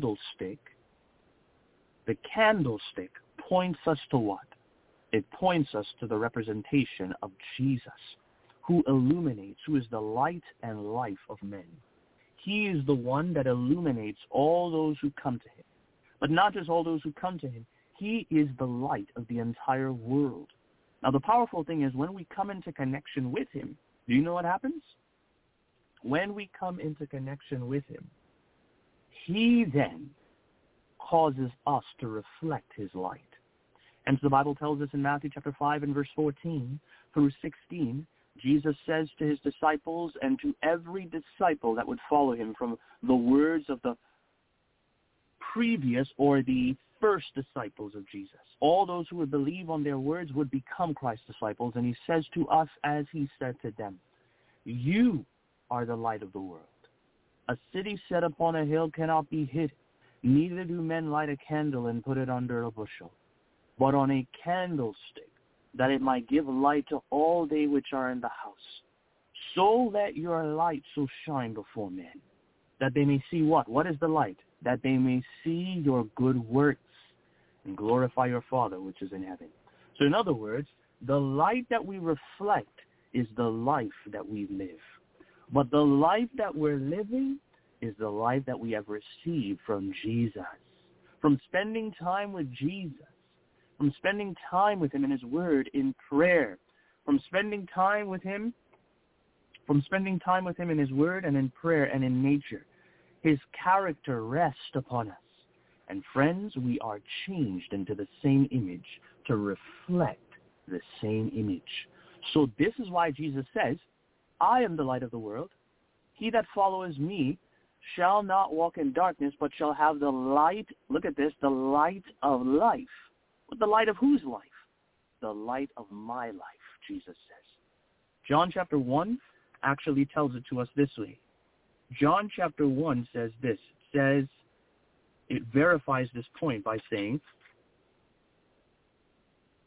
candlestick points us to what? It points us to the representation of Jesus, who illuminates, who is the light and life of men. He is the one that illuminates all those who come to him. But not just all those who come to him. He is the light of the entire world. Now, the powerful thing is when we come into connection with him, do you know what happens? When we come into connection with him, he then causes us to reflect his light. And so the Bible tells us in Matthew chapter 5 and verse 14 through 16, Jesus says to his disciples and to every disciple that would follow him from the words of the previous or the first disciples of Jesus. All those who would believe on their words would become Christ's disciples. And he says to us as he said to them, you are the light of the world. A city set upon a hill cannot be hid. Neither do men light a candle and put it under a bushel, but on a candlestick, that it might give light to all they which are in the house. So let your light so shine before men, that they may see what? What is the light? That they may see your good works and glorify your Father which is in heaven. So in other words, the light that we reflect is the life that we live. But the life that we're living is the life that we have received from Jesus. From spending time with Jesus, from spending time with him in his word, in prayer, from spending time with him in his word and in prayer and in nature. His character rests upon us. And friends, we are changed into the same image to reflect the same image. So this is why Jesus says, I am the light of the world. He that follows me shall not walk in darkness, but shall have the light, look at this, the light of life. But the light of whose life? The light of my life, Jesus says. John chapter 1 actually tells it to us this way. John chapter 1 says this. It verifies this point by saying,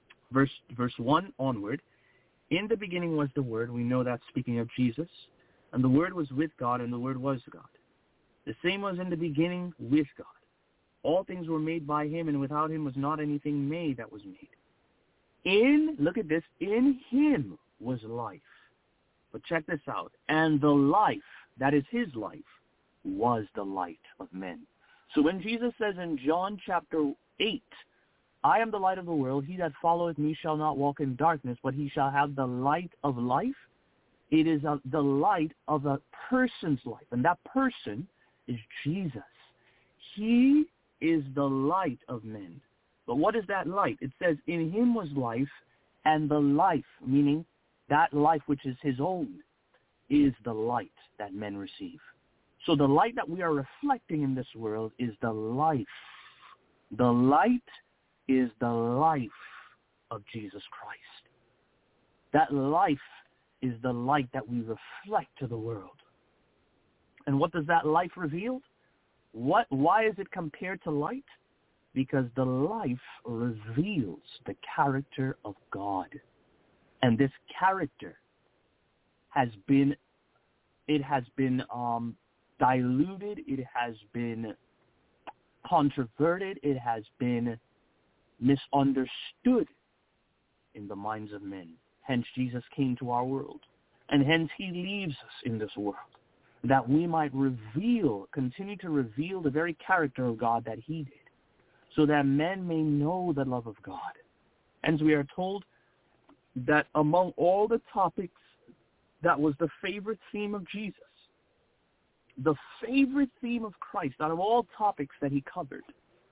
verse 1 onward, in the beginning was the Word. We know that's speaking of Jesus. And the Word was with God, and the Word was God. The same was in the beginning with God. All things were made by him, and without him was not anything made that was made. Look at this, in him was life. But check this out. And the life, that is his life, was the light of men. So when Jesus says in John chapter 8, I am the light of the world, he that followeth me shall not walk in darkness, but he shall have the light of life. It is the light of a person's life, and that person is Jesus. He is the light of men. But what is that light? It says, in him was life, and the life, meaning that life which is his own, is the light that men receive. So the light that we are reflecting in this world is the life. The light is the life of Jesus Christ. That life is the light that we reflect to the world. And what does that life reveal? Why is it compared to light? Because the life reveals the character of God. And this character has been diluted, it has been controverted, it has been misunderstood in the minds of men. Hence Jesus came to our world. And hence he leaves us in this world, that we might continue to reveal the very character of God that he did, so that men may know the love of God. And we are told that among all the topics, that was the favorite theme of Jesus. The favorite theme of Christ out of all topics that he covered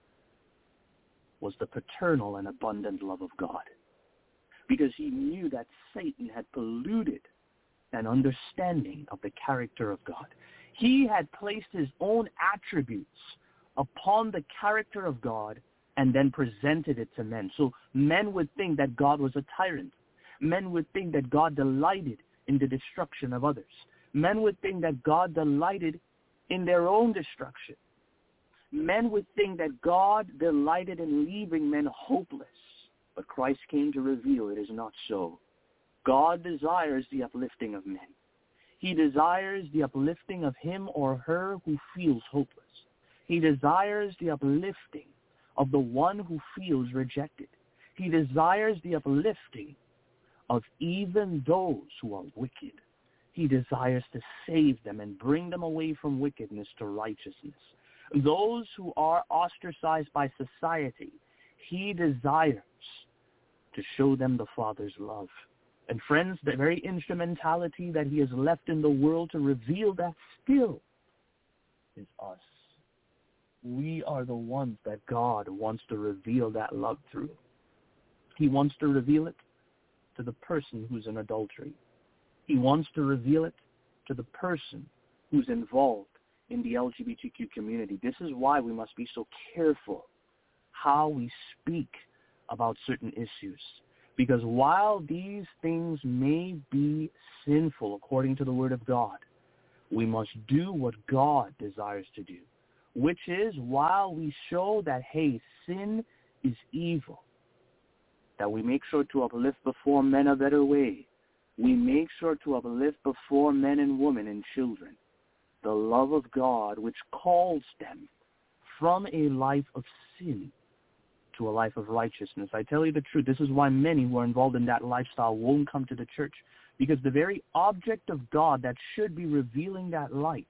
was the paternal and abundant love of God. Because he knew that Satan had polluted an understanding of the character of God. He had placed his own attributes upon the character of God and then presented it to men. So men would think that God was a tyrant. Men would think that God delighted in the destruction of others. Men would think that God delighted in their own destruction. Men would think that God delighted in leaving men hopeless. But Christ came to reveal it is not so. God desires the uplifting of men. He desires the uplifting of him or her who feels hopeless. He desires the uplifting of the one who feels rejected. He desires the uplifting of even those who are wicked. He desires to save them and bring them away from wickedness to righteousness. Those who are ostracized by society, he desires to show them the Father's love. And friends, the very instrumentality that he has left in the world to reveal that still is us. We are the ones that God wants to reveal that love through. He wants to reveal it to the person who's in adultery. He wants to reveal it to the person who's involved in the LGBTQ community. This is why we must be so careful how we speak about certain issues. Because while these things may be sinful according to the Word of God, we must do what God desires to do, which is while we show that, hey, sin is evil, that we make sure to uplift before men a better way. We make sure to uplift before men and women and children the love of God, which calls them from a life of sin to a life of righteousness. I tell you the truth, this is why many who are involved in that lifestyle won't come to the church, because the very object of God that should be revealing that light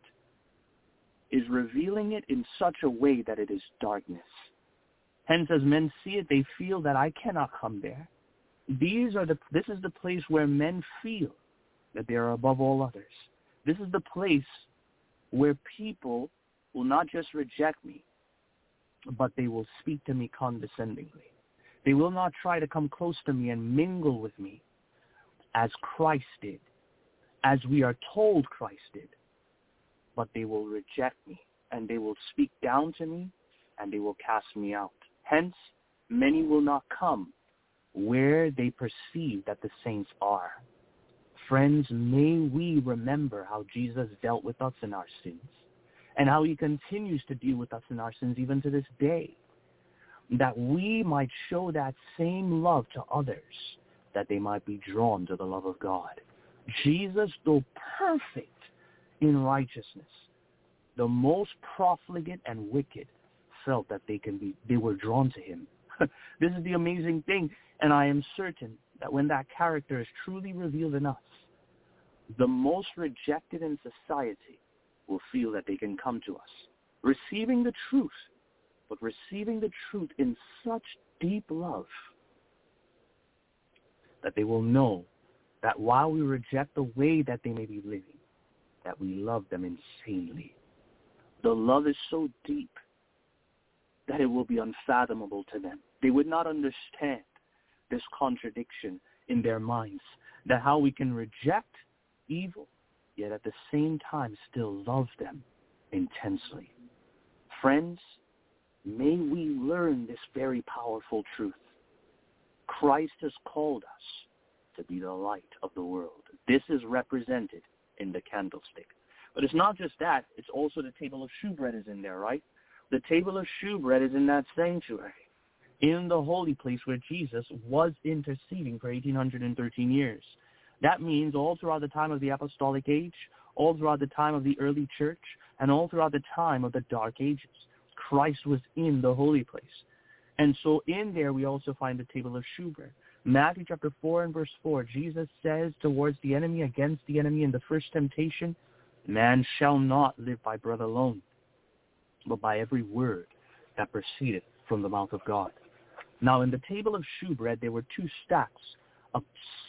is revealing it in such a way that it is darkness. Hence, as men see it, they feel that I cannot come there. This is the place where men feel that they are above all others. This is the place where people will not just reject me, but they will speak to me condescendingly. They will not try to come close to me and mingle with me as Christ did, as we are told Christ did. But they will reject me, and they will speak down to me, and they will cast me out. Hence, many will not come where they perceive that the saints are. Friends, may we remember how Jesus dealt with us in our sins, and how he continues to deal with us in our sins even to this day, that we might show that same love to others, that they might be drawn to the love of God. Jesus, though perfect, in righteousness. The most profligate and wicked felt that they were drawn to him. This is the amazing thing, and I am certain that when that character is truly revealed in us, the most rejected in society will feel that they can come to us, receiving the truth, but receiving the truth in such deep love that they will know that while we reject the way that they may be living, that we love them insanely. The love is so deep that it will be unfathomable to them. They would not understand this contradiction in their minds, that how we can reject evil, yet at the same time still love them intensely. Friends, may we learn this very powerful truth. Christ has called us to be the light of the world. This is represented in the candlestick. But it's not just that, it's also the table of shewbread is in there, right? The table of shewbread is in that sanctuary, in the holy place where Jesus was interceding for 1813 years. That means all throughout the time of the apostolic age, all throughout the time of the early church, and all throughout the time of the dark ages, Christ was in the holy place. And so in there we also find the table of shewbread. Matthew chapter 4 and verse 4, Jesus says towards the enemy, against the enemy in the first temptation, man shall not live by bread alone, but by every word that proceedeth from the mouth of God. Now in the table of shewbread there were two stacks of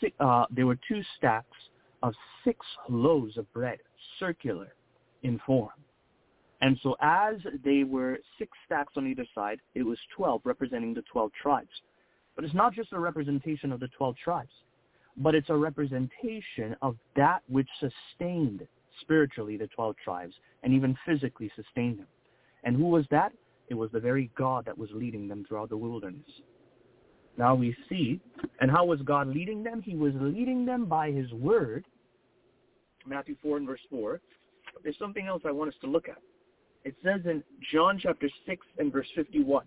6 loaves of bread, circular in form. And so as they were 6 stacks on either side, it was 12, representing the 12 tribes. But it's not just a representation of the 12 tribes, but it's a representation of that which sustained spiritually the 12 tribes and even physically sustained them. And who was that? It was the very God that was leading them throughout the wilderness. Now we see, and how was God leading them? He was leading them by his word, Matthew 4 and verse 4. But there's something else I want us to look at. It says in John chapter 6 and verse 51.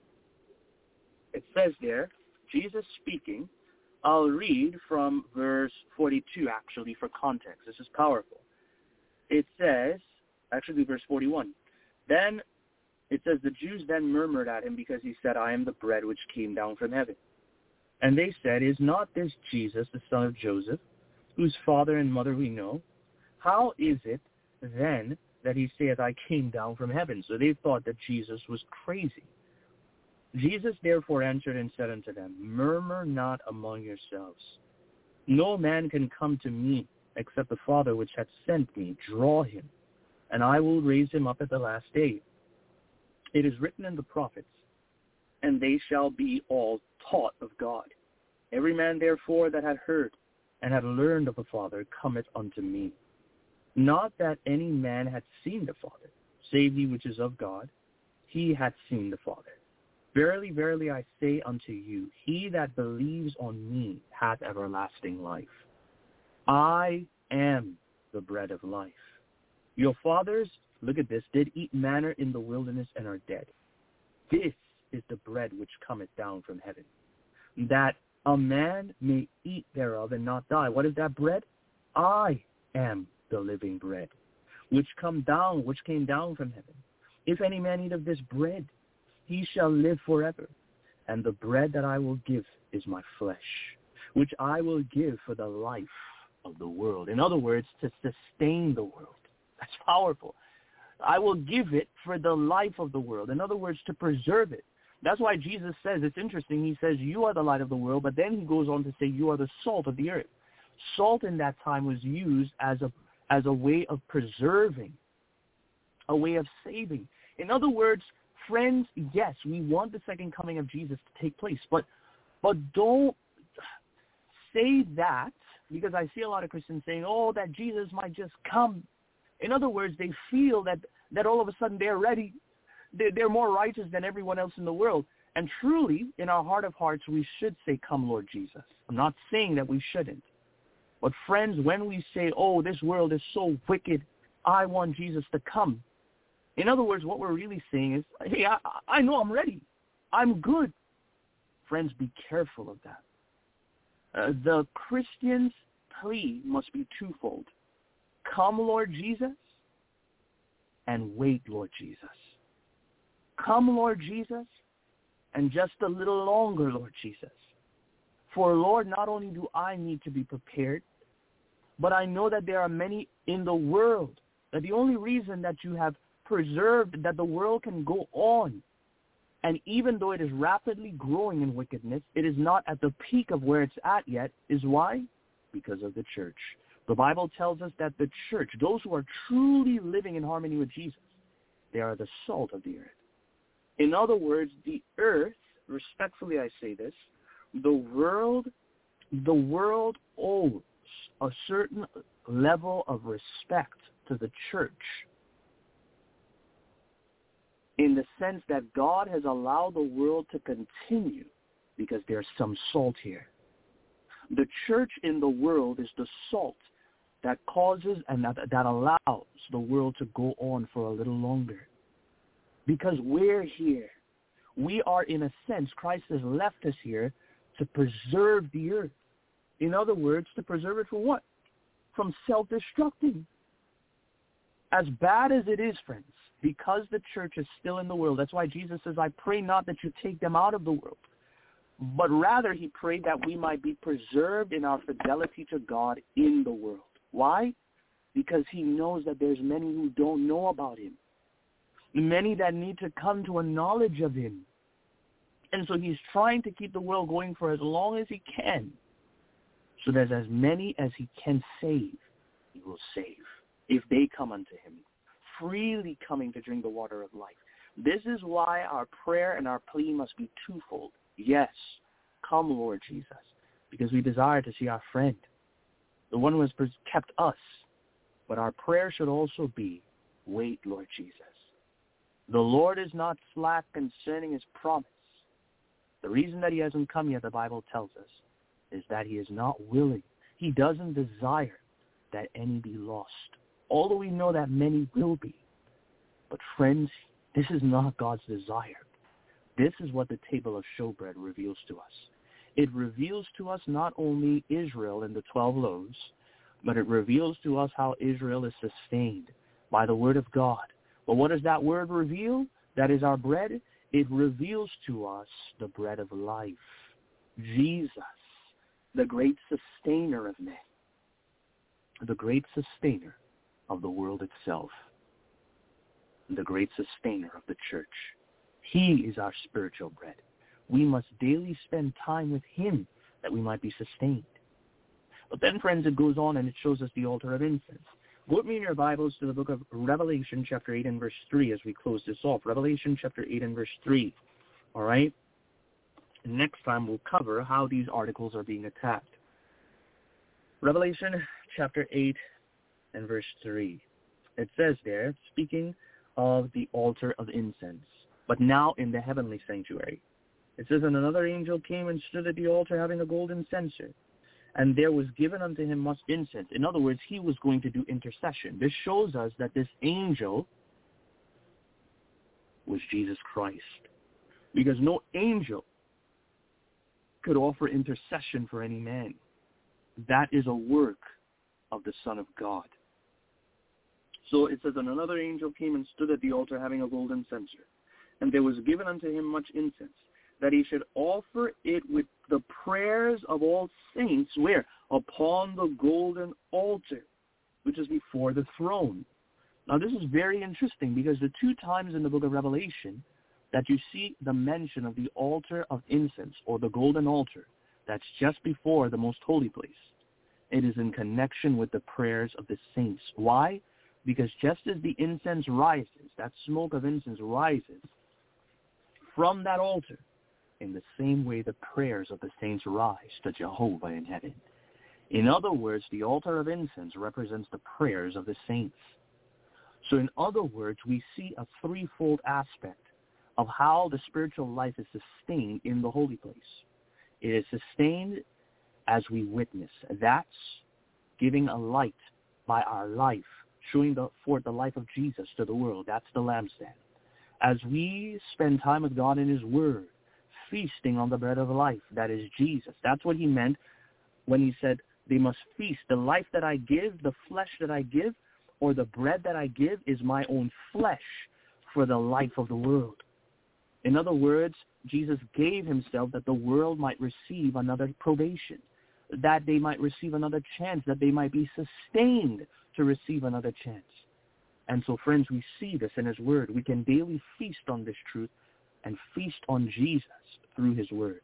It says there, Jesus speaking, I'll read from verse 42 actually for context. This is powerful. It says, actually verse 41, then it says, the Jews then murmured at him because he said, I am the bread which came down from heaven. And they said, is not this Jesus, the son of Joseph, whose father and mother we know? How is it then that he saith, I came down from heaven? So they thought that Jesus was crazy. Jesus therefore answered and said unto them, murmur not among yourselves. No man can come to me except the Father which hath sent me draw him, and I will raise him up at the last day. It is written in the prophets, and they shall be all taught of God. Every man therefore that hath heard and hath learned of the Father cometh unto me. Not that any man hath seen the Father, save he which is of God, he hath seen the Father. Verily, verily, I say unto you, he that believes on me hath everlasting life. I am the bread of life. Your fathers, look at this, did eat manna in the wilderness and are dead. This is the bread which cometh down from heaven, that a man may eat thereof and not die. What is that bread? I am the living bread, which came down from heaven. If any man eat of this bread, he shall live forever. And the bread that I will give is my flesh, which I will give for the life of the world. In other words, to sustain the world. That's powerful. I will give it for the life of the world. In other words, to preserve it. That's why Jesus says, it's interesting, he says, you are the light of the world, but then he goes on to say, you are the salt of the earth. Salt in that time was used as a way of preserving, a way of saving. In other words, friends, yes, we want the second coming of Jesus to take place, but don't say that, because I see a lot of Christians saying, oh, that Jesus might just come. In other words, they feel that all of a sudden they're ready. They're more righteous than everyone else in the world. And truly, in our heart of hearts, we should say, come, Lord Jesus. I'm not saying that we shouldn't. But friends, when we say, oh, this world is so wicked, I want Jesus to come. In other words, what we're really saying is, hey, I know I'm ready. I'm good. Friends, be careful of that. The Christian's plea must be twofold. come, Lord Jesus, and wait, Lord Jesus. Come, Lord Jesus, and just a little longer, Lord Jesus. For, Lord, not only do I need to be prepared, but I know that there are many in the world, that the only reason that you have preserved that the world can go on, and even though it is rapidly growing in wickedness, it is not at the peak of where it's at yet, is why? Because of the church. The Bible tells us that the church, those who are truly living in harmony with Jesus, they are the salt of the earth. In other words, the earth, respectfully I say this, the world owes a certain level of respect to the church, in the sense that God has allowed the world to continue because there's some salt here. The church in the world is the salt that causes and that allows the world to go on for a little longer. Because we're here. We are, in a sense, Christ has left us here to preserve the earth. In other words, to preserve it from what? From self-destructing. As bad as it is, friends, because the church is still in the world, that's why Jesus says, I pray not that you take them out of the world, but rather he prayed that we might be preserved in our fidelity to God in the world. Why? Because he knows that there's many who don't know about him, many that need to come to a knowledge of him. And so he's trying to keep the world going for as long as he can, so that as many as he can save, he will save, if they come unto him, freely coming to drink the water of life. This is why our prayer and our plea must be twofold. Yes, come, Lord Jesus, because we desire to see our friend, the one who has kept us. But our prayer should also be, wait, Lord Jesus. The Lord is not slack concerning his promise. The reason that he hasn't come yet, the Bible tells us, is that he is not willing. He doesn't desire that any be lost, although we know that many will be. But friends, this is not God's desire. This is what the table of showbread reveals to us. It reveals to us not only Israel and the 12 loaves, but it reveals to us how Israel is sustained by the word of God. But what does that word reveal? That is our bread. It reveals to us the bread of life, Jesus, the great sustainer of men, the great sustainer of the world itself, the great sustainer of the church. He is our spiritual bread. We must daily spend time with him that we might be sustained. But then, friends, it goes on and it shows us the altar of incense. Go with me in your Bibles to the book of Revelation chapter 8 and verse 3 as we close this off. Revelation chapter 8 and verse 3. All right? And next time we'll cover how these articles are being attacked. Revelation chapter 8 and verse 3. It says there, speaking of the altar of incense, but now in the heavenly sanctuary. It says, and another angel came and stood at the altar having a golden censer, and there was given unto him much incense. In other words, he was going to do intercession. This shows us that this angel was Jesus Christ, because no angel could offer intercession for any man. That is a work of the Son of God. So it says, and another angel came and stood at the altar having a golden censer, and there was given unto him much incense, that he should offer it with the prayers of all saints, where? Upon the golden altar, which is before the throne. Now this is very interesting, because the two times in the book of Revelation that you see the mention of the altar of incense, or the golden altar, that's just before the most holy place. It is in connection with the prayers of the saints. Why? Because just as the incense rises, that smoke of incense rises from that altar, in the same way the prayers of the saints rise to Jehovah in heaven. In other words, the altar of incense represents the prayers of the saints. So in other words, we see a threefold aspect of how the spiritual life is sustained in the holy place. It is sustained as we witness. That's giving a light by our life, showing forth the life of Jesus to the world. That's the lampstand. As we spend time with God in his word, feasting on the bread of life, that is Jesus. That's what he meant when he said, They must feast. The life that I give, the flesh that I give, or the bread that I give is my own flesh for the life of the world. In other words, Jesus gave himself that the world might receive another probation, that they might receive another chance, that they might be sustained to receive another chance. And so, friends, we see this in his word. We can daily feast on this truth and feast on Jesus through his word.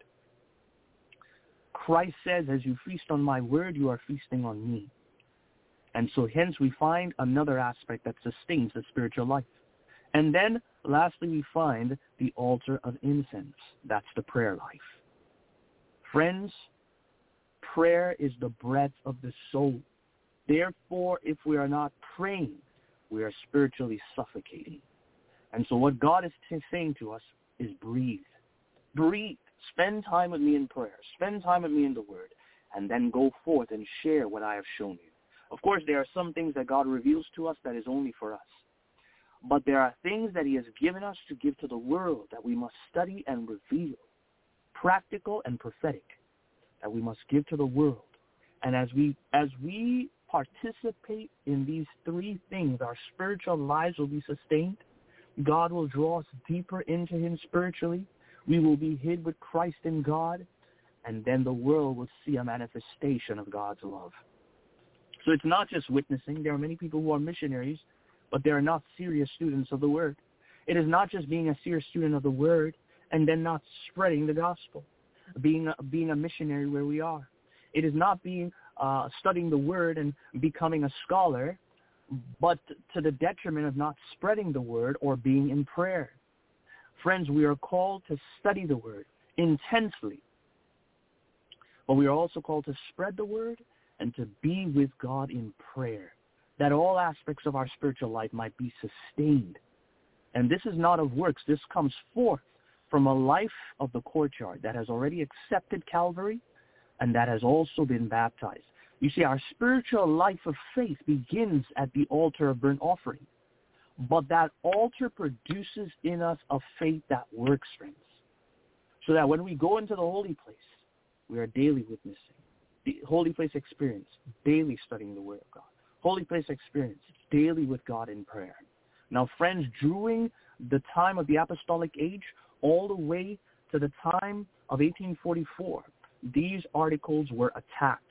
Christ says, as you feast on my word, you are feasting on me. And so hence we find another aspect that sustains the spiritual life. And then, lastly, we find the altar of incense. That's the prayer life. Friends, prayer is the breath of the soul. Therefore, if we are not praying, we are spiritually suffocating. And so what God is saying to us is breathe. Breathe. Spend time with me in prayer. Spend time with me in the word. And then go forth and share what I have shown you. Of course, there are some things that God reveals to us that is only for us. But there are things that he has given us to give to the world that we must study and reveal, practical and prophetic, that we must give to the world. And as we participate in these three things, our spiritual lives will be sustained. God will draw us deeper into him spiritually. We will be hid with Christ in God, and then the world will see a manifestation of God's love. So it's not just witnessing. There are many people who are missionaries, but they are not serious students of the word. It is not just being a serious student of the word and then not spreading the gospel, being a missionary where we are. It is not being studying the word and becoming a scholar, but to the detriment of not spreading the word or being in prayer. Friends, we are called to study the word intensely, but we are also called to spread the word and to be with God in prayer, that all aspects of our spiritual life might be sustained. And this is not of works. This comes forth from a life of the courtyard that has already accepted Calvary and that has also been baptized. You see, our spiritual life of faith begins at the altar of burnt offering. But that altar produces in us a faith that works, friends. So that when we go into the holy place, we are daily witnessing. The holy place experience, daily studying the word of God. Holy place experience, daily with God in prayer. Now, friends, during the time of the apostolic age, all the way to the time of 1844, these articles were attacked.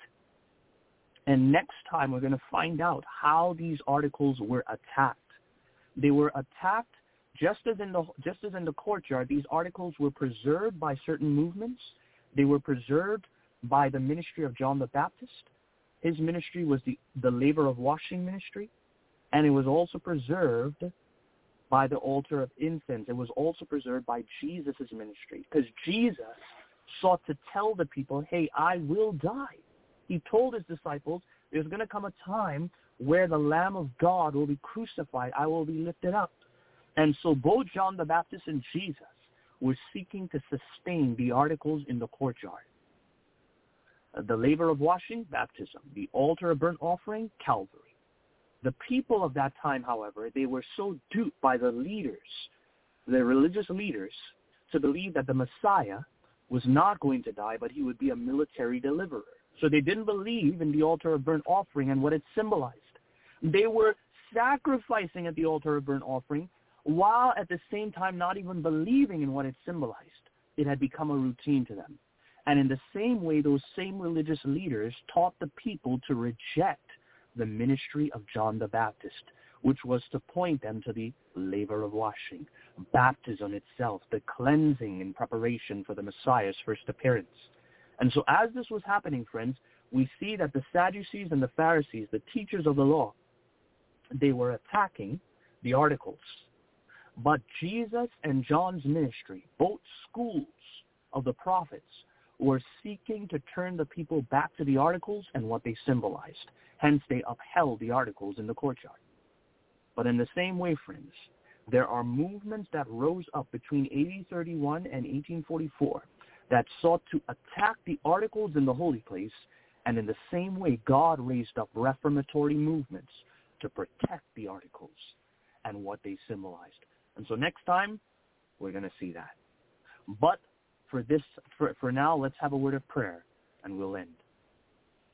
And next time we're going to find out how these articles were attacked. They were attacked just as in the courtyard. These articles were preserved by certain movements. They were preserved by the ministry of John the Baptist. His ministry was the labor of washing ministry, and it was also preserved by the altar of incense. It was also preserved by Jesus' ministry, because Jesus sought to tell the people, hey, I will die. He told his disciples, there's going to come a time where the Lamb of God will be crucified. I will be lifted up. And so both John the Baptist and Jesus were seeking to sustain the articles in the courtyard. The labor of washing, baptism. The altar of burnt offering, Calvary. The people of that time, however, they were so duped by the leaders, the religious leaders, to believe that the Messiah was not going to die, but he would be a military deliverer. So they didn't believe in the altar of burnt offering and what it symbolized. They were sacrificing at the altar of burnt offering while at the same time not even believing in what it symbolized. It had become a routine to them. And in the same way, those same religious leaders taught the people to reject the ministry of John the Baptist, which was to point them to the labor of washing, baptism itself, the cleansing in preparation for the Messiah's first appearance. And so as this was happening, friends, we see that the Sadducees and the Pharisees, the teachers of the law, they were attacking the articles. But Jesus and John's ministry, both schools of the prophets, were seeking to turn the people back to the articles and what they symbolized. Hence, they upheld the articles in the courtyard. But in the same way, friends, there are movements that rose up between 1831 and 1844 that sought to attack the articles in the holy place, and in the same way, God raised up reformatory movements to protect the articles and what they symbolized. And so next time, we're going to see that. But for now, let's have a word of prayer, and we'll end.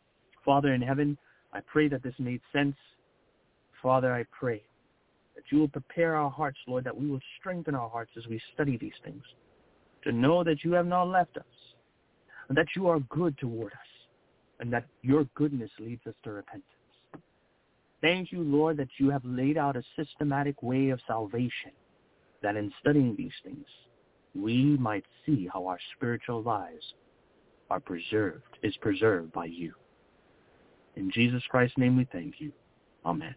Father in heaven, I pray that this made sense. Father, I pray that you will prepare our hearts, Lord, that we will strengthen our hearts as we study these things, to know that you have not left us, and that you are good toward us, and that your goodness leads us to repentance. Thank you, Lord, that you have laid out a systematic way of salvation, that in studying these things, we might see how our spiritual lives is preserved by you. In Jesus Christ's name we thank you. Amen.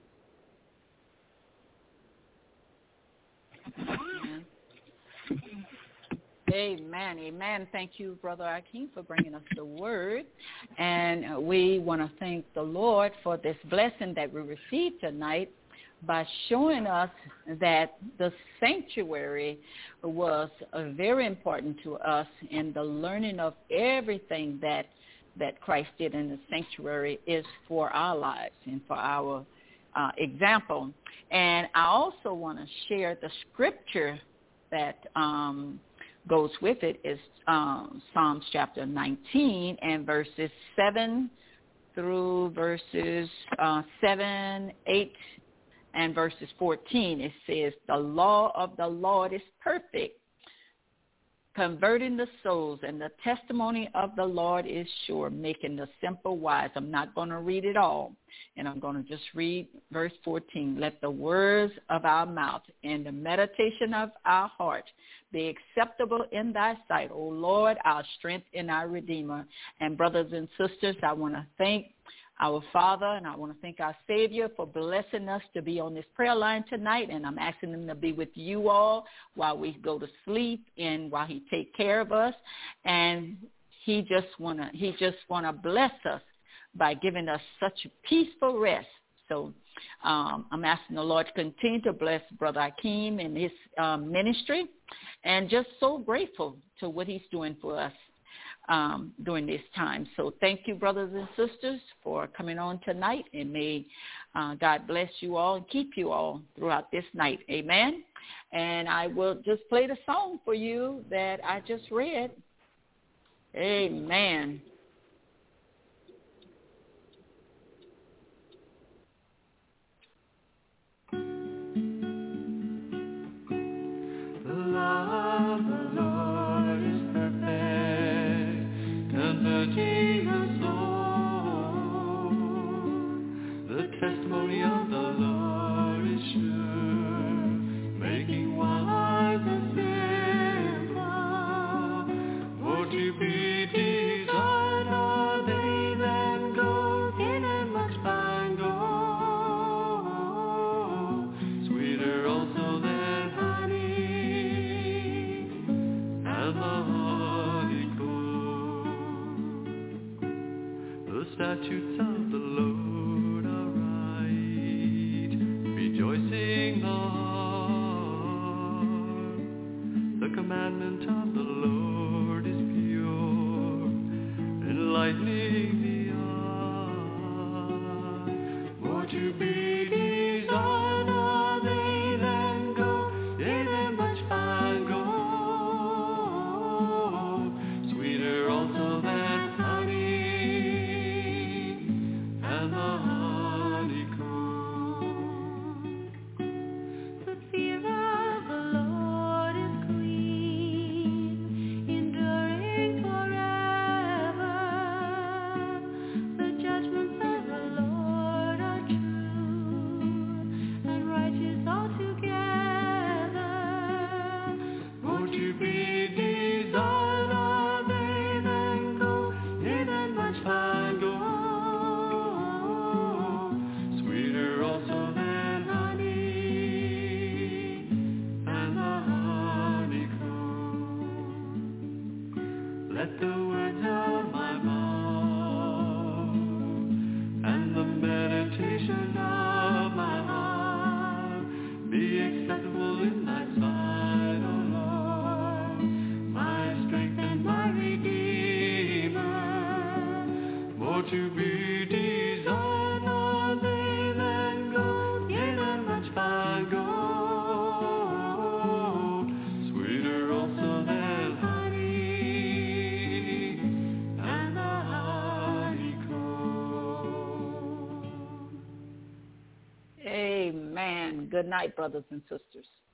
Amen. Amen. Thank you, Brother Akeem, for bringing us the word. And we want to thank the Lord for this blessing that we received tonight by showing us that the sanctuary was very important to us in the learning of everything that Christ did in the sanctuary is for our lives and for our example. And I also want to share the scripture that goes with it is Psalms chapter 19 and verses 7 through verses 7, 8, and verses 14. It says, the law of the Lord is perfect, converting the souls, and the testimony of the Lord is sure, making the simple wise. I'm not going to read it all, and I'm going to just read verse 14. Let the words of our mouth and the meditation of our heart be acceptable in thy sight, O Lord, our strength and our Redeemer. And brothers and sisters, I want to thank our Father, and I want to thank our Savior for blessing us to be on this prayer line tonight, and I'm asking him to be with you all while we go to sleep and while he take care of us. And he just wanna bless us by giving us such peaceful rest. So I'm asking the Lord to continue to bless Brother Akeem and his ministry, and just so grateful to what he's doing for us during this time. So thank you, brothers and sisters, for coming on tonight, and may God bless you all and keep you all throughout this night. Amen. And I will just play the song for you that I just read. Amen. Testimony of the Lord is sure, making wise and simple. For to be desired are they that go in and much fine gold, sweeter also than honey and the honeycomb. The statutes of the Lord commandment of the Lord is pure, enlightening the eye. For to be desired are they that go, yea, than much fine gold, sweeter also than honey and the honeycomb. The fear of the Lord is let the words of my mouth and the meditation of my heart be acceptable in thy sight, O Lord, my strength and my Redeemer. For to be desired are they that go, yea, than much fine gold, sweeter also than honey and the honeycomb. Good night, brothers and sisters.